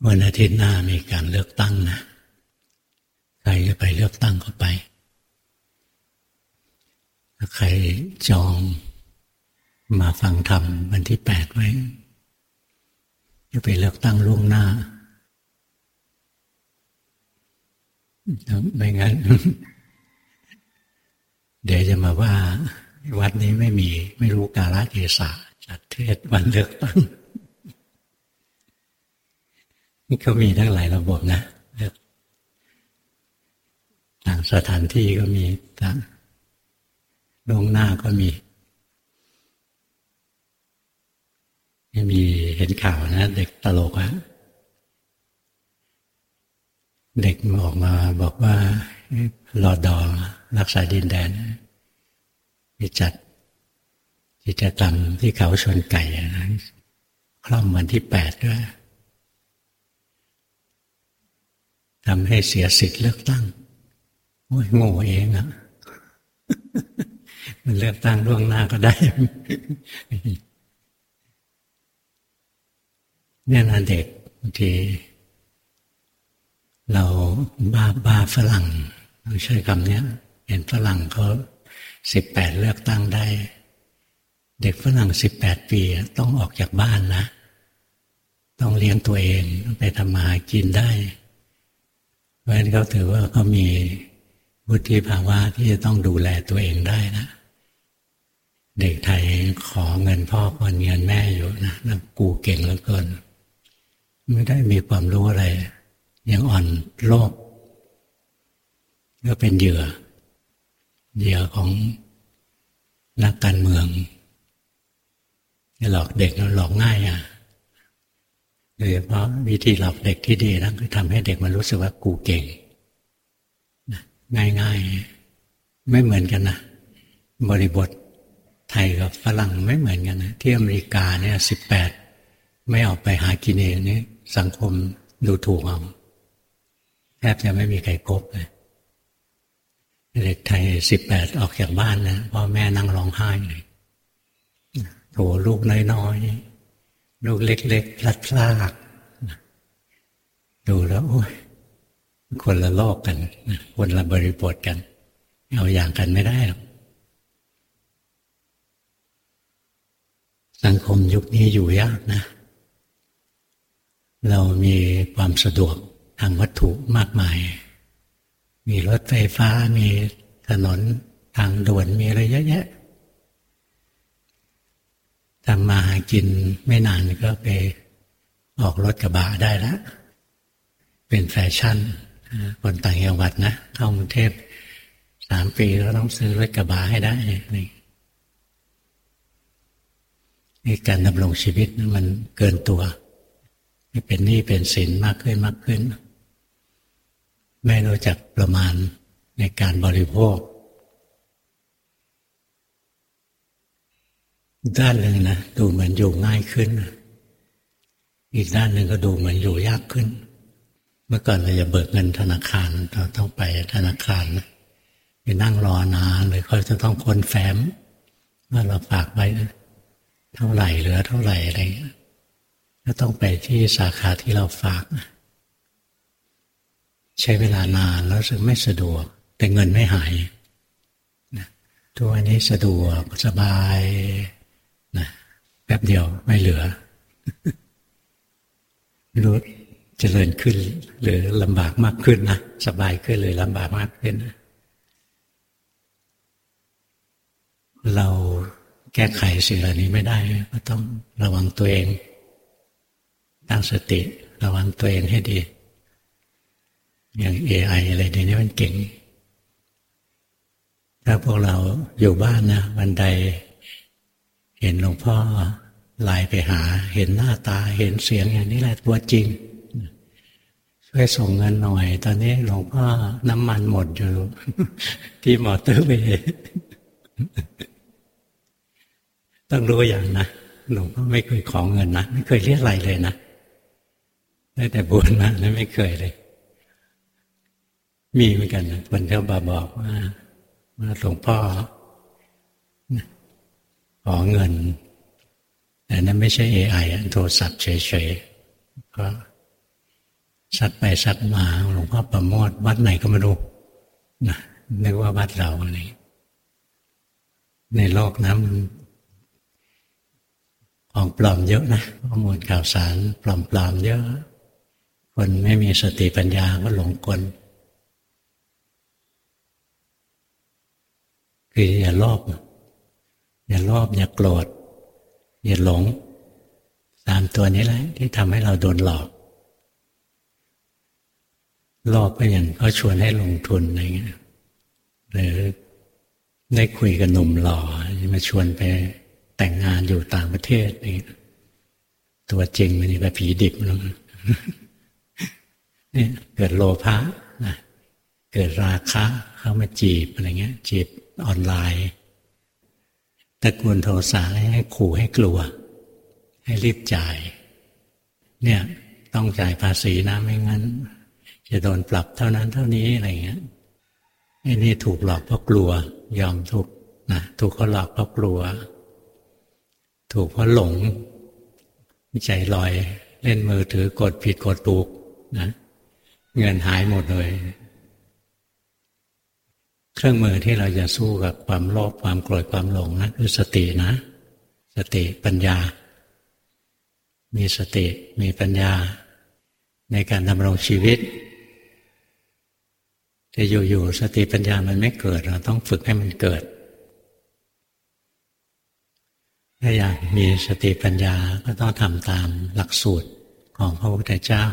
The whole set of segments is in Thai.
วันอาทิตย์หน้ามีการเลือกตั้งนะใครจะไปเลือกตั้งก็ไปถ้าใครจองมาฟังธรรมวันที่8ไว้จะไปเลือกตั้งล่วงหน้าไม่งั้น เดี๋ยวจะมาว่าวัดนี้ไม่รู้กาลเทศะจัดเทศวันเลือกตั้งนี่เขามีทั้งหลายระบบนะต่างสถานที่ก็มีต่างล่วงหน้าก็มีเห็นข่าวนะเด็กตลกอะเด็กออกมาบอกว่ารด.รักษาดินแดนมีจัดกิจกรรมที่เขาชนไก่นะคล่อมวันที่8ด้วยทำให้เสียสิทธิ์เลือกตั้งโอ้ยโง่เองอะมันเลือกตั้งล่วงหน้าก็ได้เนี่ยนะเด็กบางทีเราบ้าฝรั่งต้องใช้คำนี้เห็นฝรั่งเขา18เลือกตั้งได้เด็กฝรั่ง18ปีต้องออกจากบ้านนะต้องเลี้ยงตัวเองต้องไปทำมาหากินได้เพราะฉะนั้นเขาถือว่าเขามีวุฒิภาวะที่จะต้องดูแลตัวเองได้นะเด็กไทยขอเงินพ่อขอเงินแม่อยู่นะแล้วกูเก่งเหลือเกินไม่ได้มีความรู้อะไรยังอ่อนโลกก็เป็นเหยื่อของนักการเมืองหลอกเด็กหลอกง่ายอ่ะโดยเฉพาะวิธีหลอกเด็กที่ดีนะคือทำให้เด็กมันรู้สึกว่ากูเก่งง่ายๆไม่เหมือนกันนะบริบทไทยกับฝรั่งไม่เหมือนกันนะที่อเมริกาเนี่ย18ไม่ออกไปหากินเองนี่สังคมดูถูกเอาแทบจะไม่มีใครคบเลยเด็กไทย18ออกจากบ้านนะพ่อแม่นั่งร้องไห้เลยโถลูกน้อยๆลูกเล็กๆพลัดพรากดูแล้วโอ้ยคนละโลกกันคนละบริบทกันเอาอย่างกันไม่ได้หรอกสังคมยุคนี้อยู่ยากนะเรามีความสะดวกทางวัตถุมากมายมีรถไฟฟ้ามีถนนทางด่วนมีอะไรเยอะแยะทำมาหากินไม่นานก็ไปออกรถกระบะได้แล้วเป็นแฟชั่นคนต่างจังหวัดนะเข้ากรุงเทพ3 ปีแล้วต้องซื้อรถกระบะให้ได้นี่การดำรงชีวิตมันเกินตัวเป็นหนี้เป็นสินมากขึ้นไม่รู้จักประมาณในการบริโภคด้านหนึ่งนะดูเหมือนอยู่ง่ายขึ้นอีกด้านหนึ่งก็ดูเหมือนอยู่ยากขึ้นเมื่อก่อนเราจะเบิกเงินธนาคารเราต้องไปธนาคารนะไปนั่งรอนานเลยเขาจะต้องค้นแฟ้มว่าเราฝากไว้เท่าไหร่เหลือเท่าไหร่อะไรก็ต้องไปที่สาขาที่เราฝากใช้เวลานานแล้วรู้สึกไม่สะดวกแต่เงินไม่หายนะทุกวันนี้สะดวกสบายนะแป๊บเดียวไม่เหลือ รู้เจริญขึ้นหรือลำบากมากขึ้นนะสบายขึ้นหรือลำบากมากขึ้นนะเราแก้ไขสิ่งเหล่านี้ไม่ได้ก็ต้องระวังตัวเองตั้งสติระวังตัวเองให้ดีอย่าง AI อะไรเดี๋ยวนี้มันเก่งถ้าพวกเราอยู่บ้านนะวันใดเห็นหลวงพ่อไลน์ไปหาเห็นหน้าตาเห็นเสียงอย่างนี้แหละตัวจริงช่วยส่งเงินหน่อยตอนนี้หลวงพ่อน้ำมันหมดอยู่ ที่มอเตอร์เวย์ต้องรู้อย่างนะหลวงพ่อไม่เคยขอเงินนะไม่เคยเรียกอะไรเลยนะได้แต่บวชมาแล้วไม่เคยเลยมีเหมือนกันคนเขาบอกว่าหลวงพ่อขอเงินแต่นั้นไม่ใช่ AI โทรศัพท์เฉยๆก็ซัดไปซัดมาหลวงพ่อประโมทวัดไหนก็ไม่รู้นะนึกว่าวัดเราอะไรในโลกนะมันของปลอมเยอะนะข้อมูลข่าวสารปลอมๆเยอะคนไม่มีสติปัญญาก็หลงกลคืออย่าโลภอย่าโกรธอย่าหลงตามตัวนี้แหละที่ทำให้เราโดนหลอกโลภก็อย่างเขาชวนให้ลงทุนอะไรเงี้ยหรือได้คุยกับหนุ่มหล่อมาชวนไปแต่งงานอยู่ต่างประเทศนี่ตัวจริงมันนี่แบบผีดิบแล้วเนี่ยเกิดโลภะนะเกิดราคะเข้ามาจีบอะไรเงี้ยจีบออนไลน์ตระกูลโทสะให้ขู่ให้กลัวให้รีบจ่ายเนี่ยต้องจ่ายภาษีนะไม่งั้นจะโดนปรับเท่านั้นเท่านี้อะไรเงี้ยไอ้นี่ถูกหลอกเพราะกลัวยอมถูกนะถูกเขาหลอกเพราะกลัวถูกเพราะหลงใจลอยเล่นมือถือกดผิดกดถูกนะเงินหายหมดเลยเครื่องมือที่เราจะสู้กับความโลภความโกรธความหลงนะคือสตินะสติปัญญามีสติมีปัญญาในการดำรงชีวิตแต่อยู่ๆสติปัญญามันไม่เกิดเราต้องฝึกให้มันเกิดถ้าอยากมีสติปัญญาก็ต้องทำตามหลักสูตรของพระพุทธเจ้า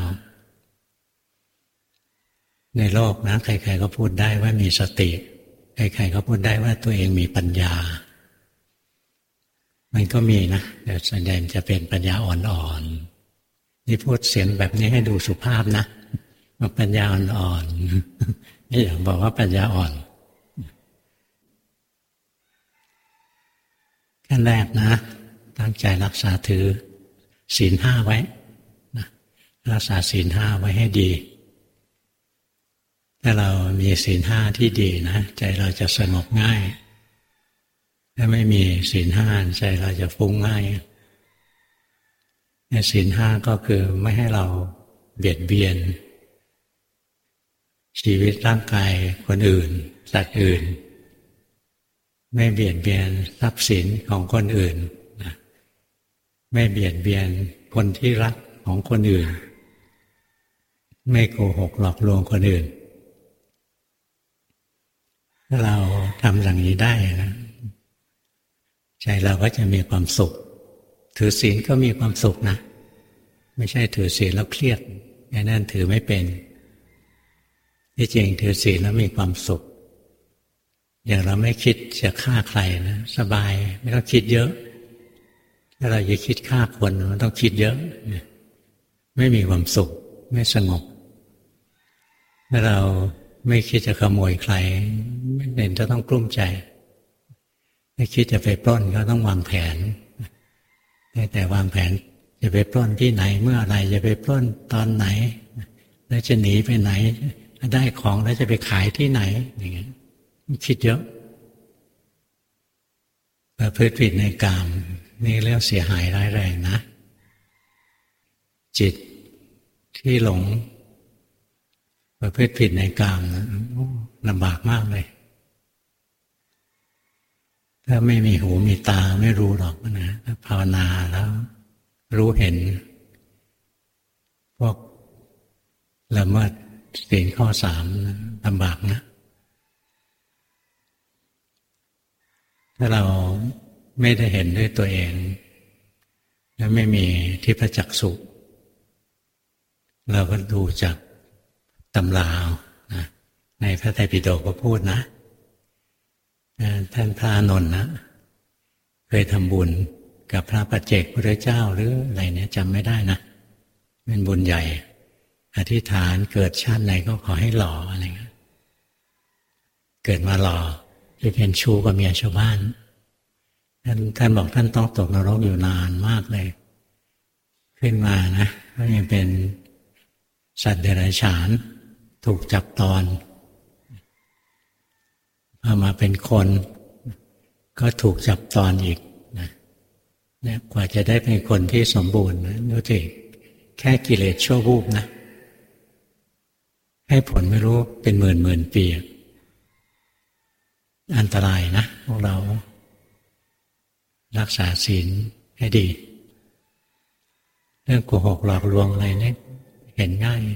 ในโลกนะใครๆก็พูดได้ว่ามีสติใครๆก็พูดได้ว่าตัวเองมีปัญญามันก็มีนะแต่ส่วนใหญ่จะเป็นปัญญาอ่อนๆนี่พูดเสียงแบบนี้ให้ดูสุภาพนะว่าปัญญาอ่อนๆไม่อยากบอกว่าปัญญาอ่อนขั้นแรกนะตั้งใจรักษาถือศีล5ไว้นะรักษาศีล5ไว้ให้ดีถ้าเรามีศีล5ที่ดีนะใจเราจะสงบง่ายถ้าไม่มีศีล5ใจเราจะฟุ้งง่ายศีล5ก็คือไม่ให้เราเบียดเบียนชีวิตร่างกายคนอื่นสัตว์อื่นไม่เบียดเบียนทรัพย์สินของคนอื่นนะไม่เบียดเบียนคนที่รักของคนอื่นไม่โกหกหลอกลวงคนอื่นถ้าเราทำอย่างนี้ได้นะใจเราก็จะมีความสุขถือศีลก็มีความสุขนะไม่ใช่ถือศีลแล้วเครียดอย่างนั้นถือไม่เป็นที่จริงถือศีลแล้วมีความสุขอย่างเราไม่คิดจะฆ่าใครนะสบายไม่ต้องคิดเยอะถ้าเราจะคิดฆ่าคนมันต้องคิดเยอะไม่มีความสุขไม่สงบถ้าเราไม่คิดจะขโมยใครไม่เห็นจะต้องกลุ้มใจไม่คิดจะไปปล้นก็ต้องวางแผนแต่วางแผนจะไปปล้นที่ไหนเมื่อไรจะไปปล้นตอนไหนแล้วจะหนีไปไหนได้ของแล้วจะไปขายที่ไหนอย่างเงี้ยคิดเยอะประพฤติผิดในกามนี่เรียกเสียหายร้ายแรงนะจิตที่หลงประพฤติผิดในกามนะลำบากมากเลยถ้าไม่มีหูมีตาไม่รู้หรอกนะถ้าภาวนาแล้วรู้เห็นพวกละเมิดศีลข้อ3ลำบากนะถ้าเราไม่ได้เห็นด้วยตัวเองและไม่มีทิพจักษุเราก็ดูจากตำรานะในพระไตรปิฎกก็พูดนะท่านพระอานนท์นะเคยทำบุญกับพระปัจเจกพุทธเจ้าหรืออะไรเนี่ยจำไม่ได้นะเป็นบุญใหญ่อธิษฐานเกิดชาติไหนก็ขอให้หล่ออะไรเงี้ยเกิดมาหล่อไปเป็นชู้กับเมียชาวบ้านท่านบอกท่านต้องตกนรกอยู่นานมากเลยขึ้นมานะก็ยังเป็นสัตว์เดรัจฉานถูกจับตอนพอมาเป็นคนก็ถูกจับตอนอีกนะกว่าจะได้เป็นคนที่สมบูรณ์นะดูสิแค่กิเลสชั่ววูบนะให้ผลไม่รู้เป็นหมื่นปีอันตรายนะพวกเรารักษาศีลให้ดีเรื่องโกหกหลอกลวงอะไรนี่เห็นง่าย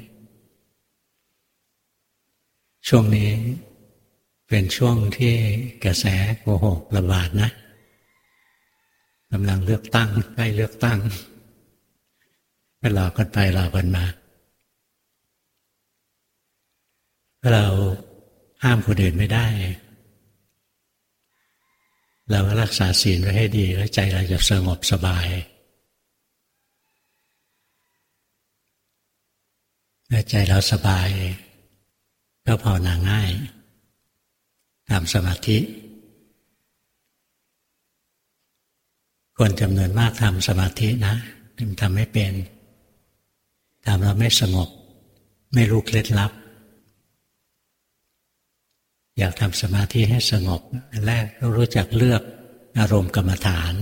ช่วงนี้เป็นช่วงที่กระแสโกหกระบาดนะกำลังเลือกตั้งใกล้เลือกตั้งก็หลอกกันไปหลอกกันมาเราห้ามคนอื่นไม่ได้เราก็รักษาศีลไว้ให้ดีแล้วใจเราจะสงบสบายถ้าใจเราสบายก็ภาวนาง่ายทำสมาธิคนจำนวนมากทำสมาธินะทำไม่เป็นทำแล้วไม่สงบไม่รู้เคล็ดลับอยากทำสมาธิให้สงบอันแรกต้องรู้จักเลือกอารมณ์กรรมฐาน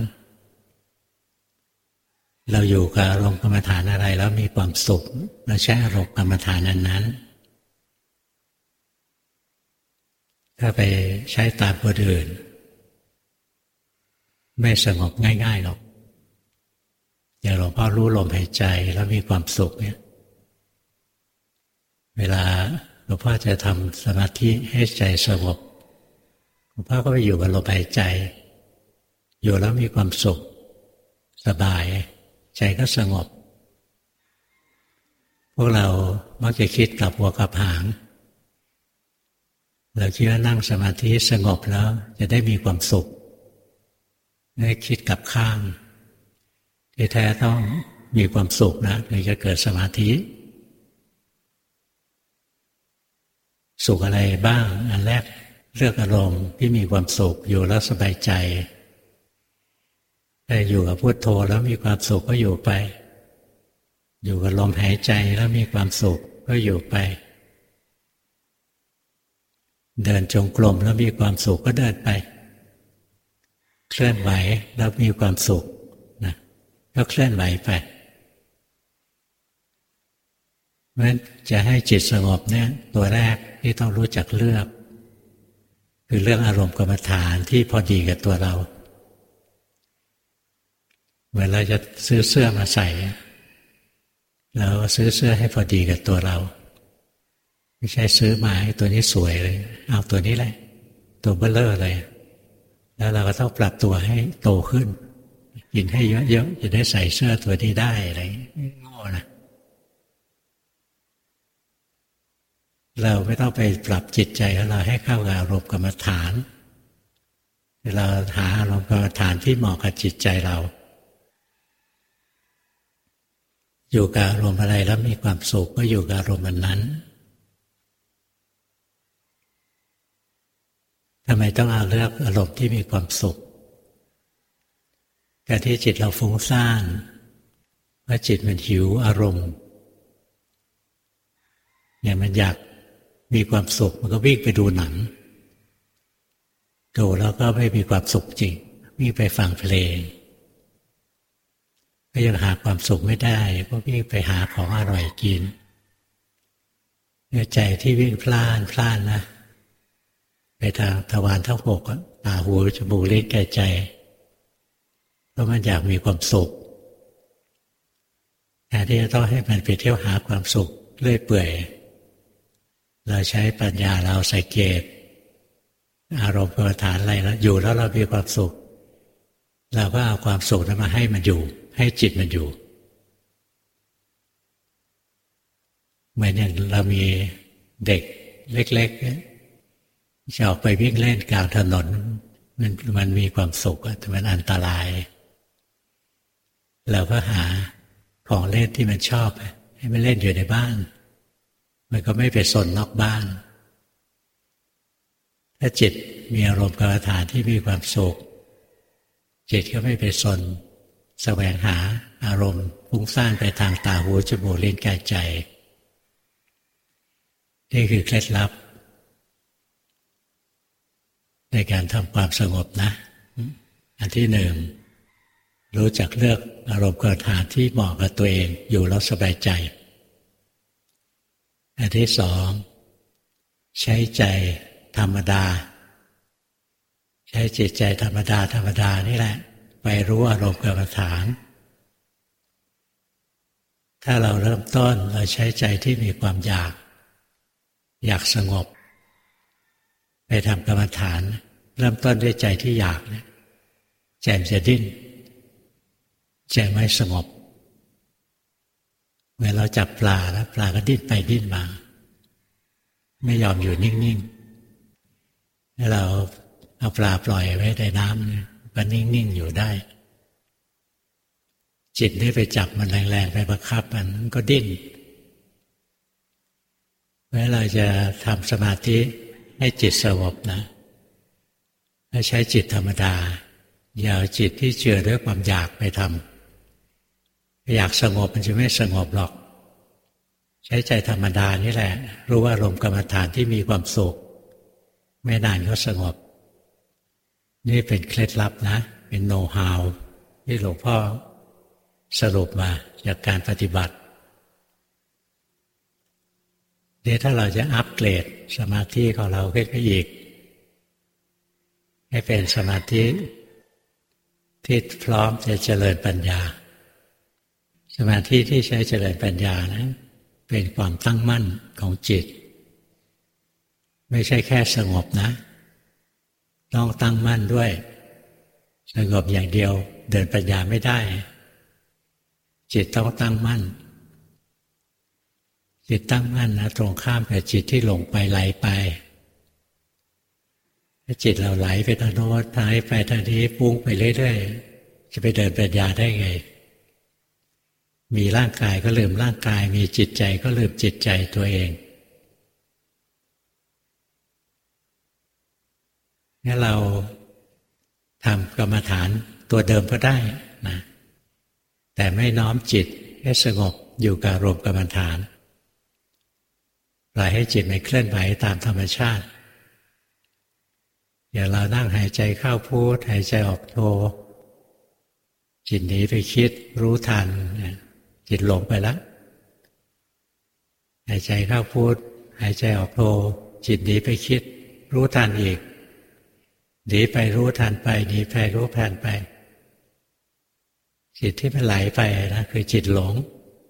เราอยู่กับอารมณ์กรรมฐานอะไรแล้วมีความสุขเราใช้อารมณ์กรรมฐานนั้นถ้าไปใช้ตามคนอื่นไม่สงบง่ายๆหรอกอย่างหลวงพ่อรู้ลมหายใจแล้วมีความสุขเนี่ยเวลาหลวงพ่อจะทำสมาธิให้ใจสงบหลวงพ่อก็ไปอยู่กับลมหายใจอยู่แล้วมีความสุขสบายใจก็สงบพวกเรามักจะคิดกลับหัวกลับหางเราคิดว่านั่งสมาธิสงบแล้วจะได้มีความสุขได้คิดกลับข้างที่แท้ต้องมีความสุขนะถึงจะเกิดสมาธิสุขอะไรบ้างอันแรกเลือกอารมณ์ที่มีความสุขอยู่แล้วสบายใจถ้าอยู่กับพุทโธแล้วมีความสุขก็อยู่ไปอยู่กับลมหายใจแล้วมีความสุขก็อยู่ไปเดินจงกรมแล้วมีความสุขก็เดินไปเคลื่อนไหวแล้วมีความสุขนะก็เคลื่อนไหวไปเพราะฉะนั้นจะให้จิตสงบเนี่ยตัวแรกที่ต้องรู้จักเลือกคือเรื่องอารมณ์กรรมฐานที่พอดีกับตัวเราเวลาจะซื้อเสื้อมาใส่เราซื้อเสื้อให้พอดีกับตัวเราไม่ใช่ซื้อมาให้ตัวนี้สวยเลยเอาตัวนี้แหละตัวเบ้อเร่อเลยแล้วเราก็ต้องปรับตัวให้โตขึ้นกินให้เยอะๆจะได้ใส่เสื้อตัวนี้ได้อะไรโง่นะเราไม่ต้องไปปรับจิตใจของเราให้เข้ากับอารมณ์กรรมฐานเราหาอารมณ์กรรมฐานที่เหมาะกับจิตใจเราอยู่กับอารมณ์อะไรแล้วมีความสุขก็อยู่กับอารมณ์นั้นทำไมต้องเอาเลือกอารมณ์ที่มีความสุขการที่จิตเราฟุ้งซ่านเพราะจิตมันหิวอารมณ์เนี่ยมันอยากมีความสุขมันก็วิ่งไปดูหนังดูแล้วก็ไม่มีความสุขจริงวิ่งไปฟังเพลงก็ยังหาความสุขไม่ได้เพราะวิ่งไปหาของอร่อยกินใจที่วิ่งพล่านนะไปทางทวารทั้งหกตาหูจมูกลิ้นกายใจเพราะมันอยากมีความสุขแต่ที่จะต้องให้มันไปเที่ยวหาความสุขเรื่อยเปื่อยเราใช้ปัญญาเราสังเกตอารมณ์กรรมฐานอะไรแล้วอยู่แล้วเรามีความสุขเราก็เอาความสุขนั้นมาให้มันอยู่ให้จิตมันอยู่เหมือนอย่างเรามีเด็กเล็กๆจะออกไปวิ่งเล่นกลางถนนมันมีความสุขแต่มันอันตรายเราก็หาของเล่นที่มันชอบให้มันเล่นอยู่ในบ้านมันก็ไม่ไปสนนอกบ้านถ้าจิตมีอารมณ์กรรมฐานที่มีความสุขจิตก็ไม่ไปสนแสวงหาอารมณ์ฟุ้งซ่านไปทางตาหูจมูกลิ้นกายใจนี่คือเคล็ดลับในการทำความสงบนะอันที่หนึ่งรู้จักเลือกอารมณ์กรรมฐานที่เหมาะกับตัวเองอยู่แล้วสบายใจอันที่สองใช้ใจธรรมดาใช้จิตใจธรรมดาธรรมดานี่แหละไปรู้อารมณ์กรรมฐานถ้าเราเริ่มต้นเราใช้ใจที่มีความอยากสงบไปทำกรรมฐานเริ่มต้นด้วยใจที่อยากเนี่ยใจมันจะดิ้นใจไม่สงบเมื่อเราจับปลาแล้วปลาก็ดิ้นไปดิ้นมาไม่ยอมอยู่นิ่งๆแล้วเราเอาปลาปล่อยไว้ในน้ำเนี่ยก็นิ่งๆอยู่ได้จิตนี่ไปจับมันแรงๆไปบังคับมันก็ดิ้นเมื่อเราจะทำสมาธิให้จิตสงบนะให้ใช้จิตธรรมดาอย่าเอาจิตที่เจือด้วยความอยากไปทำอยากสงบมันจะไม่สงบหรอกใช้ใจธรรมดานี่แหละรู้ว่าอารมณ์กรรมฐานที่มีความสุขไม่นานก็สงบนี่เป็นเคล็ดลับนะเป็นโน้ตฮาวที่หลวงพ่อสรุปมาจากการปฏิบัติเดี๋ยวถ้าเราจะอัปเกรดสมาธิของเราขึ้นไปอีกให้เป็นสมาธิที่พร้อมจะเจริญปัญญาสมาธิที่ใช้เจริญปัญญานะเป็นความตั้งมั่นของจิตไม่ใช่แค่สงบนะต้องตั้งมั่นด้วยสงบอย่างเดียวเดินปัญญาไม่ได้จิตต้องตั้งมั่นจิตตั้งมั่นนะตรงข้ามกับจิตที่หลงไปไหลไปถ้าจิตเราไหลไปทางโน้นไหลไปทางนี้ปุ้งไปเรื่อยๆจะไปเดินปัญญาได้ไงมีร่างกายก็ลืมร่างกายมีจิตใจก็ลืมจิตใจตัวเองงั้นเราทำกรรมฐานตัวเดิมก็ได้นะแต่ไม่น้อมจิตให้สงบอยู่กับอารมณ์กรรมฐานปล่อยให้จิตมันเคลื่อนไหวตามธรรมชาติอย่าเรานั่งหายใจเข้าพุทหายใจออกโทจิตหนีไปคิดรู้ทันจิตหลงไปแล้วหายใจเข้าพุทหายใจออกโทจิตหนีไปคิดรู้ทันอีกหนีไปรู้ทันไปหนีไปรู้ทันไปจิตที่มันไหลไปนะคือจิตหลง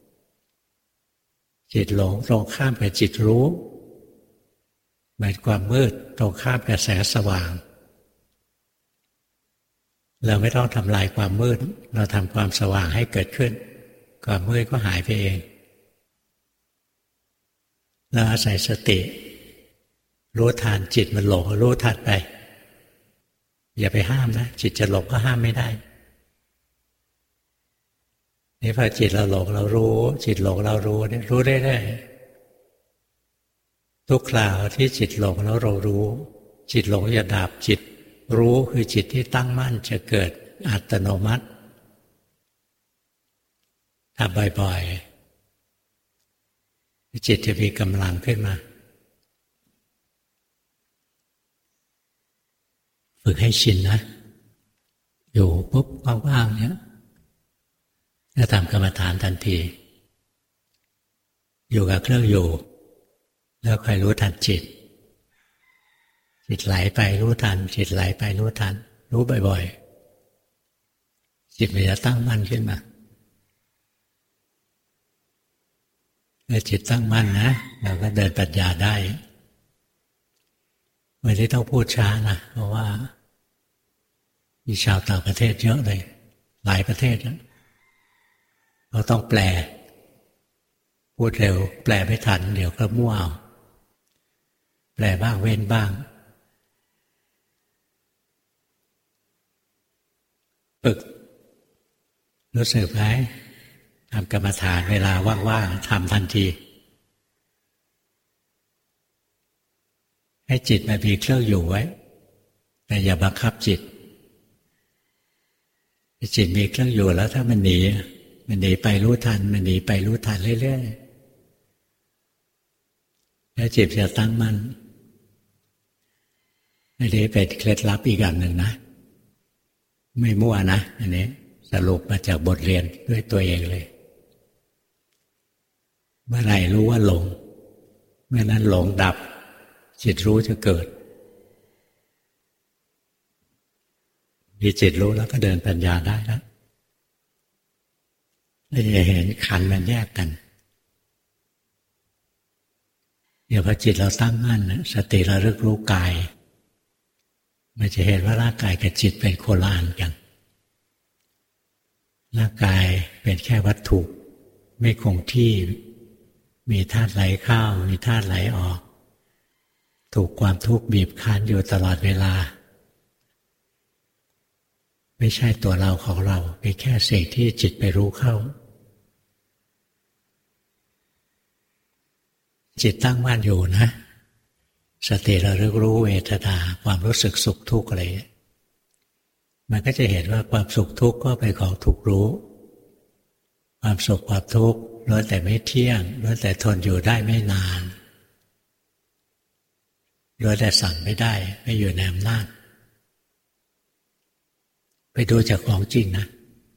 จิตหลงตรงข้ามกับจิตรู้เหมือนความมืดตรงข้ามกับแสงสว่างเราไม่ต้องทำลายความมืดเราทำความสว่างให้เกิดขึ้นความมืดก็หายไปเองเราอาศัยสติรู้ทันจิตมันหลงรู้ทันไปอย่าไปห้ามนะจิตจะหลงก็ห้ามไม่ได้นี่พอจิตเราหลงเรารู้จิตหลงเรารู้เนี่ยรู้ได้ทุกคราวที่จิตหลงแล้วเรารู้จิตหลงจะดับจิตรู้คือจิตที่ตั้งมั่นจะเกิดอัตโนมัติทำบ่อยๆจิตจะมีกำลังขึ้นมาฝึกให้ชินนะอยู่ปุ๊บว่างๆเนี่ยจะทำกรรมฐานทันทีอยู่กับเครื่องอยู่แล้วคอยรู้ทันจิตจิตไหลไปรู้ทันจิตไหลไปรู้ทันรู้บ่อยๆจิตมันจะตั้งมั่นขึ้นมาเมื่อจิตตั้งมั่นนะเราก็เดินปัญญาได้วันนี้ต้องพูดช้านะเพราะว่ามีชาวต่างประเทศเยอะเลยหลายประเทศแล้วเราต้องแปลพูดเร็วแปลไม่ทันเดี๋ยวก็มั่วเอาแปลบ้างเว้นบ้างฝึกรู้สึกไหมทำกรรมฐานเวลาว่างๆทำทันทีให้จิตมันมีเครื่องอยู่ไว้แต่อย่าบังคับจิตจิตมีเครื่องอยู่แล้วถ้ามันหนีไปรู้ทันมันหนีไปรู้ทันเรื่อยๆแล้วจิตจะตั้งมั่นอันนี้เป็นเคล็ดลับอีกอันหนึ่งนะไม่มั่วนะอันนี้สรุปมาจากบทเรียนด้วยตัวเองเลยเมื่อไหร่รู้ว่าหลงมื่อนั้นหลงดับจิตรู้จะเกิดมีจิตรู้แล้วก็เดินปัญญาได้แล้วจะเห็นขันธ์มันแยกกันเดี๋ยวพอจิตเราตั้งมั่นสติระลึกรู้กายมันจะเห็นว่าร่างกายกับจิตเป็นโคละอันกันร่างกายเป็นแค่วัตถุไม่คงที่มีธาตุไหลเข้ามีธาตุไหลออกถูกความทุกข์บีบคั้นอยู่ตลอดเวลาไม่ใช่ตัวเราของเราเป็นแค่สิ่งที่จิตไปรู้เข้าจิตตั้งมั่นอยู่นะสติระลึกรู้เวทนาความรู้สึกสุขทุกข์อะไรมันก็จะเห็นว่าความสุขทุกข์ก็เป็นของถูกรู้ความสุขความทุกข์ล้วนแต่ไม่เที่ยงล้วนแต่ทนอยู่ได้ไม่นานล้วนแต่สั่งไม่ได้ไม่อยู่ในอำนาจไปดูจากของจริงนะ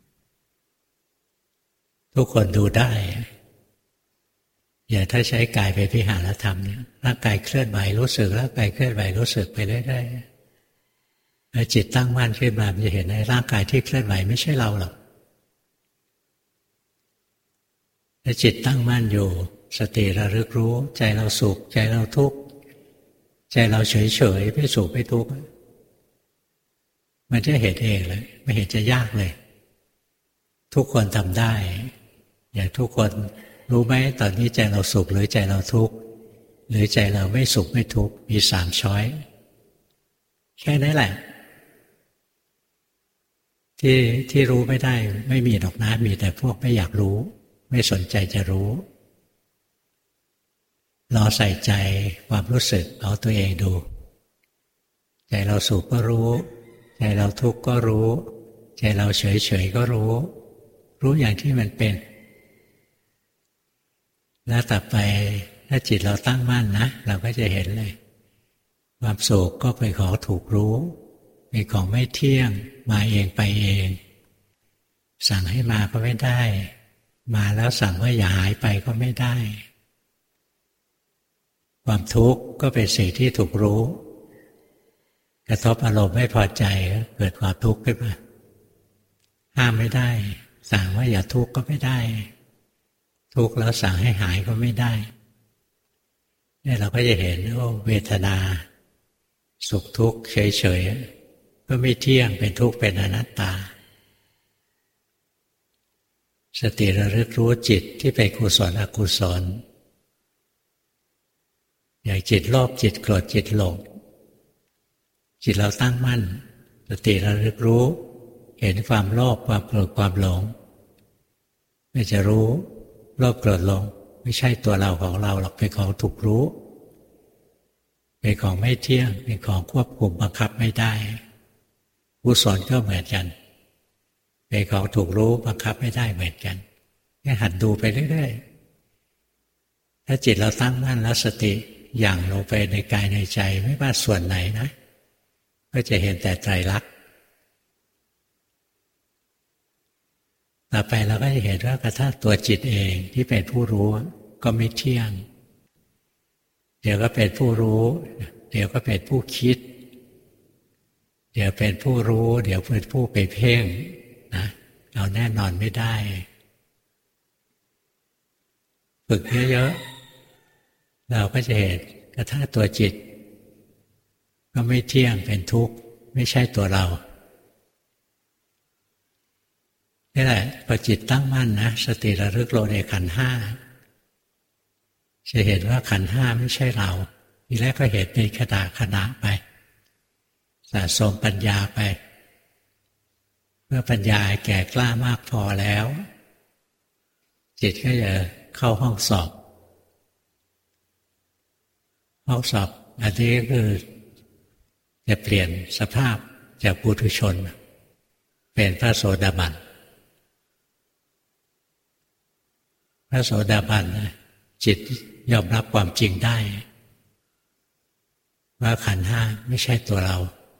ทุกคนดูได้อย่าถ้าใช้กายไปวิหารธรรมเนี่ยร่างกายเคลื่อนไหวรู้สึกร่างกายเคลื่อนไหวรู้สึกไปเรื่อยๆแล้วจิตตั้งมั่นขึ้นมามันจะเห็นในร่างกายที่เคลื่อนไหวไม่ใช่เราหรอกถ้าจิตตั้งมั่นอยู่สติระลึกรู้ใจเราสุขใจเราทุกข์ใจเราเฉยๆไม่สุขไม่ทุกข์มันจะเห็นเองเลยไม่เห็นจะยากเลยทุกคนทำได้อย่างทุกคนรู้ไหมตอนนี้ใจเราสุขหรือใจเราทุกข์หรือใจเราไม่สุขไม่ทุกข์มี3 ช้อยแค่นั้นแหละที่รู้ไม่ได้ไม่มีดอกนะมีแต่พวกไม่อยากรู้ไม่สนใจจะรู้รอใส่ใจความรู้สึกเอาตัวเองดูใจเราสุขก็รู้ใจเราทุกข์ก็รู้ใจเราเฉยๆก็รู้อย่างที่มันเป็นแล้วต่อไปถ้าจิตเราตั้งมั่นนะเราก็จะเห็นเลยความสุขก็เป็นของถูกรู้เป็นของไม่เที่ยงมาเองไปเองสั่งให้มาก็ไม่ได้มาแล้วสั่งว่าอย่าหายไปก็ไม่ได้ความทุกข์ก็เป็นสิ่งที่ถูกรู้กระทบอารมณ์ไม่พอใจก็เกิดความทุกข์ขึ้นมาห้ามไม่ได้สั่งว่าอย่าทุกข์ก็ไม่ได้ทุกข์แล้วสั่งให้หายก็ไม่ได้เนี่ยเราก็จะเห็นว่าเวทนาสุขทุกข์เฉยๆก็ไม่เที่ยงเป็นทุกข์เป็นอนัตตาสติระลึกรู้จิตที่เป็นกุศลอกุศลอย่างจิตโลภจิตโกรธจิตหลงจิตเราตั้งมั่นสติระลึกรู้เห็นความโลภความโกรธความหลงไม่จะรู้โลภโกรธหลงไม่ใช่ตัวเราของเราหรอกเป็นของถูกรู้เป็นของไม่เที่ยงเป็นของควบคุมบังคับไม่ได้กุศลก็เหมือนกันเป็นของถูกรู้บังคับไม่ได้เหมือนกันแค่หัดดูไปเรื่อยๆถ้าจิตเราตั้งมั่นแล้วสติอย่างลงไปในกายในใจไม่ว่าส่วนไหนนะก็จะเห็นแต่ไตรลักษณ์ต่อไปเราก็จะเห็นว่ากระทั่งตัวจิตเองที่เป็นผู้รู้ก็ไม่เที่ยงเดี๋ยวก็เป็นผู้รู้เดี๋ยวก็เป็นผู้คิดเดี๋ยวเป็นผู้รู้เดี๋ยวเป็นผู้ไปเพ่งนะเอาแน่นอนไม่ได้ฝึกเยอะๆเราก็จะเห็นกระทั่งตัวจิตก็ไม่เที่ยงเป็นทุกข์ไม่ใช่ตัวเรานี่แหละพอจิตตั้งมั่นนะสติระลึกลงในขันธ์ห้าจะเห็นว่าขันธ์ห้าไม่ใช่เราทีแรกก็เห็นเป็นขณะไปสะสมปัญญาไปเมื่อปัญญาแก่กล้ามากพอแล้วจิตก็จะเข้าห้องสอบอันนี้คือจะเปลี่ยนสภาพจากปุถุชนเป็นพระโสดาบันพระโสดาบันจิตยอมรับความจริงได้ว่าขันธ์ห้าไม่ใช่ตัวเรา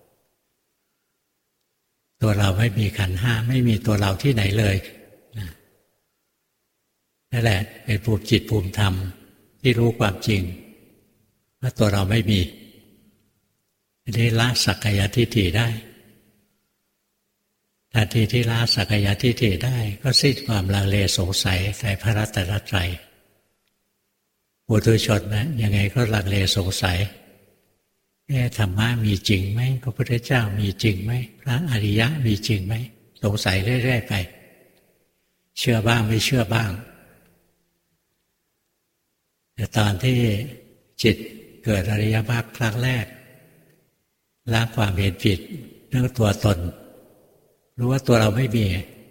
ไม่มีขันธ์ห้าไม่มีตัวเราที่ไหนเลยนั่นแหละเป็นภูมิจิตภูมิธรรมที่รู้ความจริงว่าตัวเราไม่มีได้ละสักกายทิฏฐิได้ทันทีที่ละสักกายทิฏฐิได้ก็สิ้นความลังเลสงสัยในพระรัตนตรัยปุถุชนนะยังไงก็ลังเลสงสัยธรรมะมีจริงไหมพระพุทธเจ้ามีจริงไหมพระอริยะมีจริงไหมสงสัยเรื่อยๆไปเชื่อบ้างไม่เชื่อบ้างแต่ตอนที่จิตเกิดอริยมรรคครั้งแรกละความเห็นผิดเรื่องตัวตนรู้ว่าตัวเราไม่มี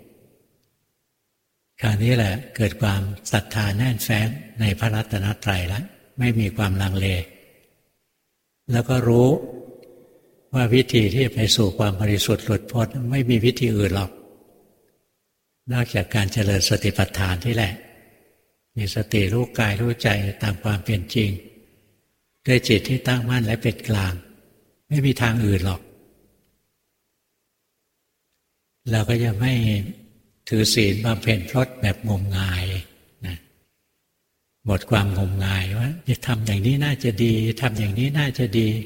คราวนี้แหละเกิดความศรัทธาแน่นแฟ้นในพระรัตนตรัยแล้วไม่มีความลังเลแล้วก็รู้ว่าวิธีที่ไปสู่ความบริสุทธิ์หลุดพ้นไม่มีวิธีอื่นหรอกนอกจากการเจริญสติปัฏฐานที่แหละมีสติรู้กายรู้ใจตามความเป็นจริงด้วยจิตที่ตั้งมั่นและเป็นกลางไม่มีทางอื่นหรอกเราก็จะไม่ถือศีลบำเพ็ญพรตแบบงมงายนะหมดความงมงายว่าจะทำอย่างนี้น่าจะดีทำอย่างนี้น่าจะดี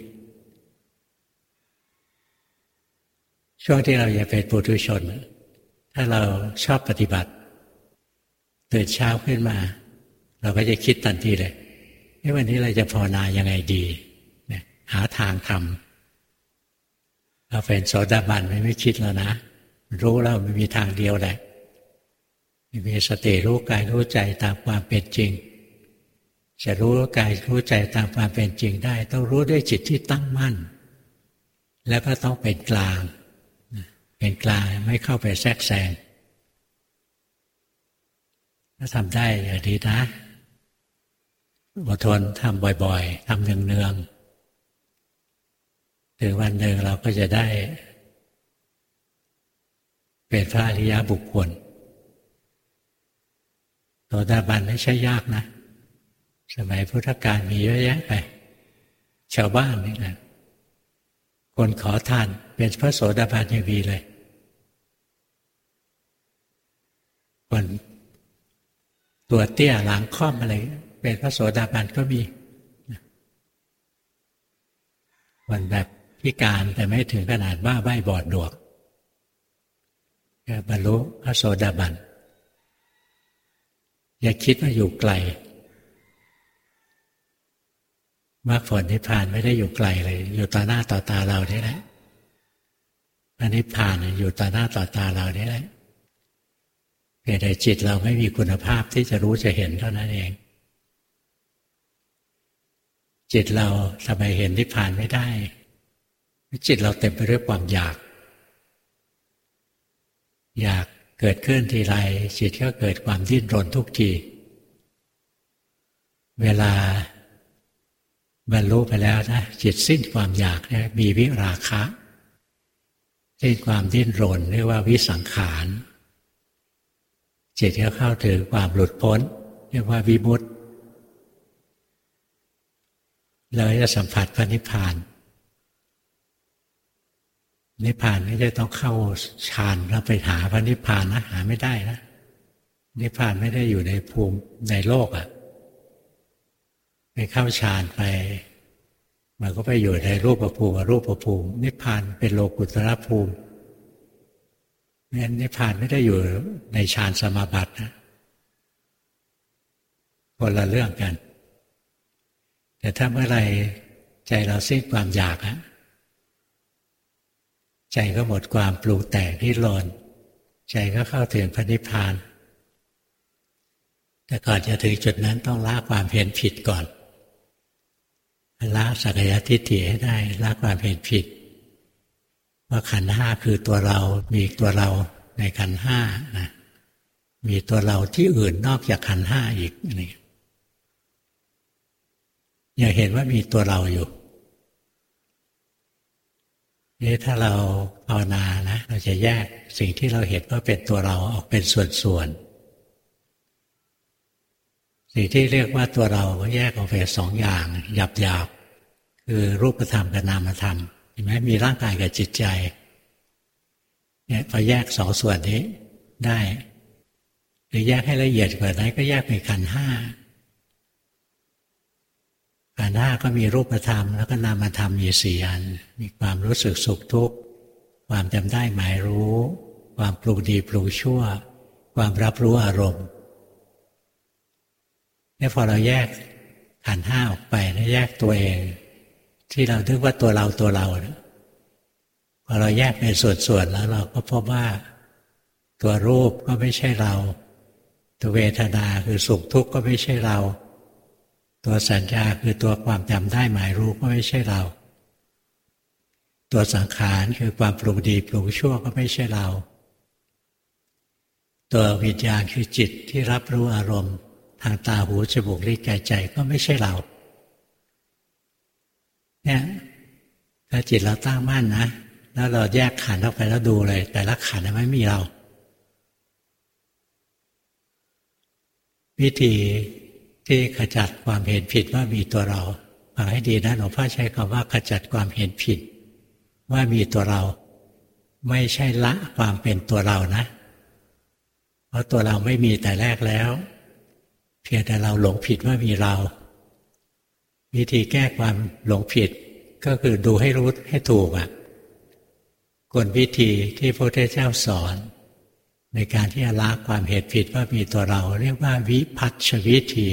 ช่วงที่เราจะเป็นปุถุชนถ้าเราชอบปฏิบัติตื่นเช้าขึ้นมาเราก็จะคิดทันทีเลยวันนี้เราจะภาวนายังไงดีหาทางทำเราเป็นโสดาบันไม่คิดแล้วนะรู้แล้วมันมีทางเดียวแหละมีสติรู้กายรู้ใจตามความเป็นจริงจะรู้กายรู้ใจตามความเป็นจริงได้ต้องรู้ด้วยจิตที่ตั้งมั่นแล้วก็ต้องเป็นกลางเป็นกลางไม่เข้าไปแทรกแซงถ้าทำได้อย่างนี้นะอดทนทำบ่อยๆทำเนืองๆถึงวันหนึ่งเราก็จะได้เป็นพระอริยบุคคลโสดาบันไม่ใช่ยากนะสมัยพุทธกาลมีเยอะแยะไปชาวบ้านนี่แหละคนขอทานเป็นพระโสดาบันยังมีเลยคนตัวเตี้ยหลังค่อมอะไรเป็นพระโสดาบันก็มีคนแบบพิการแต่ไม่ถึงขนาดบ้าใบ้บอดดวกบรรลุพระโสดาบันอย่าคิดว่าอยู่ไกลมรรคผลนิพพานไม่ได้อยู่ไกลเลยอยู่ต่อหน้าต่อตาเรานี่แหละพระนิพพานอยู่ต่อหน้าต่อตาเรานี่แหละเพียงแต่จิตเราไม่มีคุณภาพที่จะรู้จะเห็นเท่านั้นเองจิตเราทำไมเห็นนิพพานไม่ได้จิตเราเต็มไปด้วยความอยากเกิดขึ้นทีไรจิตก็เกิดความดิ้นรนทุกทีเวลาบรรลุไปแล้วนะจิตสิ้นความอยากเนี่ยมีวิราคะสิ้นความดิ้นรนเรียกว่าวิสังขารจิตก็เข้าถึงความหลุดพ้นเรียกว่าวิมุตติเราจะสัมผัสพระนิพพานนิพพานไม่ได้ต้องเข้าฌานแล้วไปหาพระนิพพานนะหาไม่ได้นะนิพพานไม่ได้อยู่ในภูมิในโลกไปเข้าฌานไปมันก็ไปอยู่ในรูปภูมิอรูปภูมินิพพานเป็นโลกุตตรภูมิงั้นนิพพานไม่ได้อยู่ในฌานสมาบัตินะคนละเรื่องกันแต่ถ้าเมื่อไรใจเราสิ้นความอยากใจก็หมดความปรุงแต่งที่ลนใจก็เข้าถึงพระนิพพานแต่ก่อนจะถึงจุดนั้นต้องละความเห็นผิดก่อนละสักกายทิฏฐิให้ได้ละความเห็นผิดว่าขันธ์ห้าคือตัวเรามีตัวเราในขันธ์ห้านะมีตัวเราที่อื่นนอกจากขันธ์ห้าอีกนี่อย่าเห็นว่ามีตัวเราอยู่นี่ถ้าเราภาวนานะเราจะแยกสิ่งที่เราเห็นว่าเป็นตัวเราออกเป็นส่วนๆสิ่งที่เรียกว่าตัวเราก็แยกออกเป็นสองอย่างหยาบๆคือรูปธรรมกับนามธรรมเห็นไหมมีร่างกายกับจิตใจเนี่ยพอแยกสองส่วนนี้ได้หรือแยกให้ละเอียดกว่านั้นก็แยกเป็นขันธ์ห้าขัขันธ์ห้าก็มีรูปธรรมแล้วก็นามธรรมมี4อันมีความรู้สึกสุขทุกข์ความจำได้หมายรู้ความปรุงดีปรุงชั่วความรับรู้อารมณ์เนี่ยพอเราแยกขันธ์ห้าออกไปแล้วแยกตัวเองที่เราคิดว่าตัวเราพอเราแยกเป็นส่วนๆแล้วเราก็พบว่าตัวรูปก็ไม่ใช่เราตัวเวทนาคือสุขทุกข์ก็ไม่ใช่เราตัวสัญญาคือตัวความจำได้หมายรู้ก็ไม่ใช่เราตัวสังขารคือความปรุงดีปรุงชั่วก็ไม่ใช่เราตัววิญญาณคือจิตที่รับรู้อารมณ์ทางตาหูจมูกลิ้นกายใจก็ไม่ใช่เราเนี่ยถ้าจิตเราตั้งมั่นนะแล้วเราแยกขันธ์ออกไปแล้วดูเลยแต่ละขันธ์ไม่มีเราวิธีที่ขจัดความเห็นผิดว่ามีตัวเราฟังให้ดีนะหลวงพ่อใช้คำว่าขจัดความเห็นผิดว่ามีตัวเราไม่ใช่ละความเป็นตัวเรานะเพราะตัวเราไม่มีแต่แรกแล้วเพียงแต่เราหลงผิดว่ามีเราวิธีแก้ความหลงผิดก็คือดูให้รู้ให้ถูกกลวิธีที่พระพุทธเจ้าสอนในการที่จะละความเห็นผิดว่ามีตัวเราเรียกว่าวิภัชชวิธี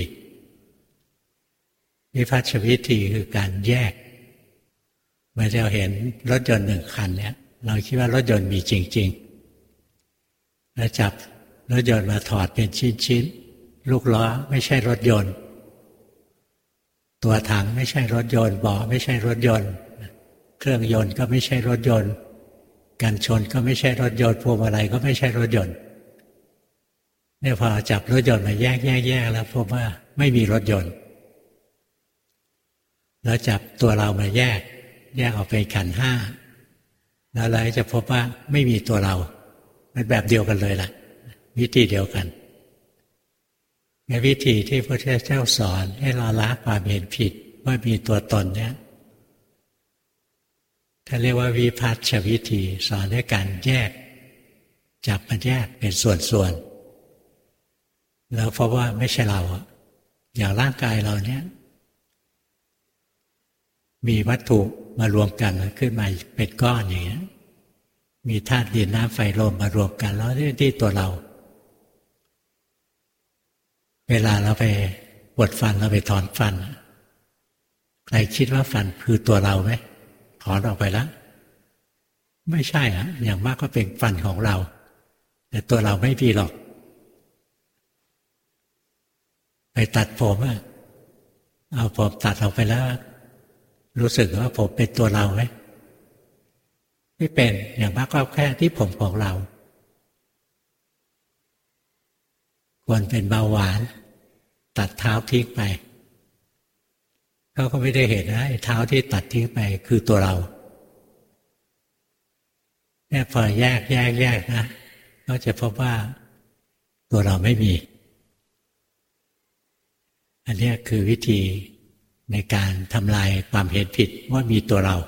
วิภัชชวิธีคือการแยกเมื่อเราเห็นรถยนต์1 คันเนี่ยเราคิดว่ารถยนต์มีจริงๆแล้วจับรถยนต์มาถอดเป็นชิ้นๆลูกล้อไม่ใช่รถยนต์ตัวถังไม่ใช่รถยนต์เบาะไม่ใช่รถยนต์เครื่องยนต์ก็ไม่ใช่รถยนต์กันชนก็ไม่ใช่รถยนต์พวงมาลัยก็ไม่ใช่รถยนต์เนี่ยพอจับรถยนต์มาแยกแล้วพบว่าไม่มีรถยนต์แล้วจับตัวเรามาแยกออกเป็นขันธ์ห้าแล้วเราจะพบว่าไม่มีตัวเราเป็นแบบเดียวกันเลยล่ะวิธีเดียวกันในวิธีที่พระพุทธเจ้าสอนให้เราละความเห็นผิดว่ามีตัวตนเนี่ยท่านเรียกว่าวิภัชชวิธีสอนให้การแยกจับมันแยกเป็นส่วนๆแล้วเพราะว่าไม่ใช่เราอย่างร่างกายเราเนี่ยมีวัตถุมารวมกันขึ้นมาเป็นก้อนอย่างเงี้ยมีธาตุดินน้ำไฟลมมารวมกันแล้วที่ตัวเราเวลาเราไปปวดฟันเราไปถอนฟันใครคิดว่าฟันคือตัวเราไหมถอนออกไปแล้วไม่ใช่อย่างมากก็เป็นฟันของเราแต่ตัวเราไม่มีหรอกไปตัดผมเอาผมตัดออกไปแล้วรู้สึกว่าผมเป็นตัวเราไหมไม่เป็นอย่างมากก็แค่ที่ผมของเราคนเป็นเบาหวานตัดเท้าทิ้งไปเขาก็ไม่ได้เห็นนะไอ้เท้าที่ตัดทิ้งไปคือตัวเราเนี่ยพอแยกนะก็จะพบว่าตัวเราไม่มีอันนี้คือวิธีในการทำลายความเห็นผิดว่ามีตัวเรา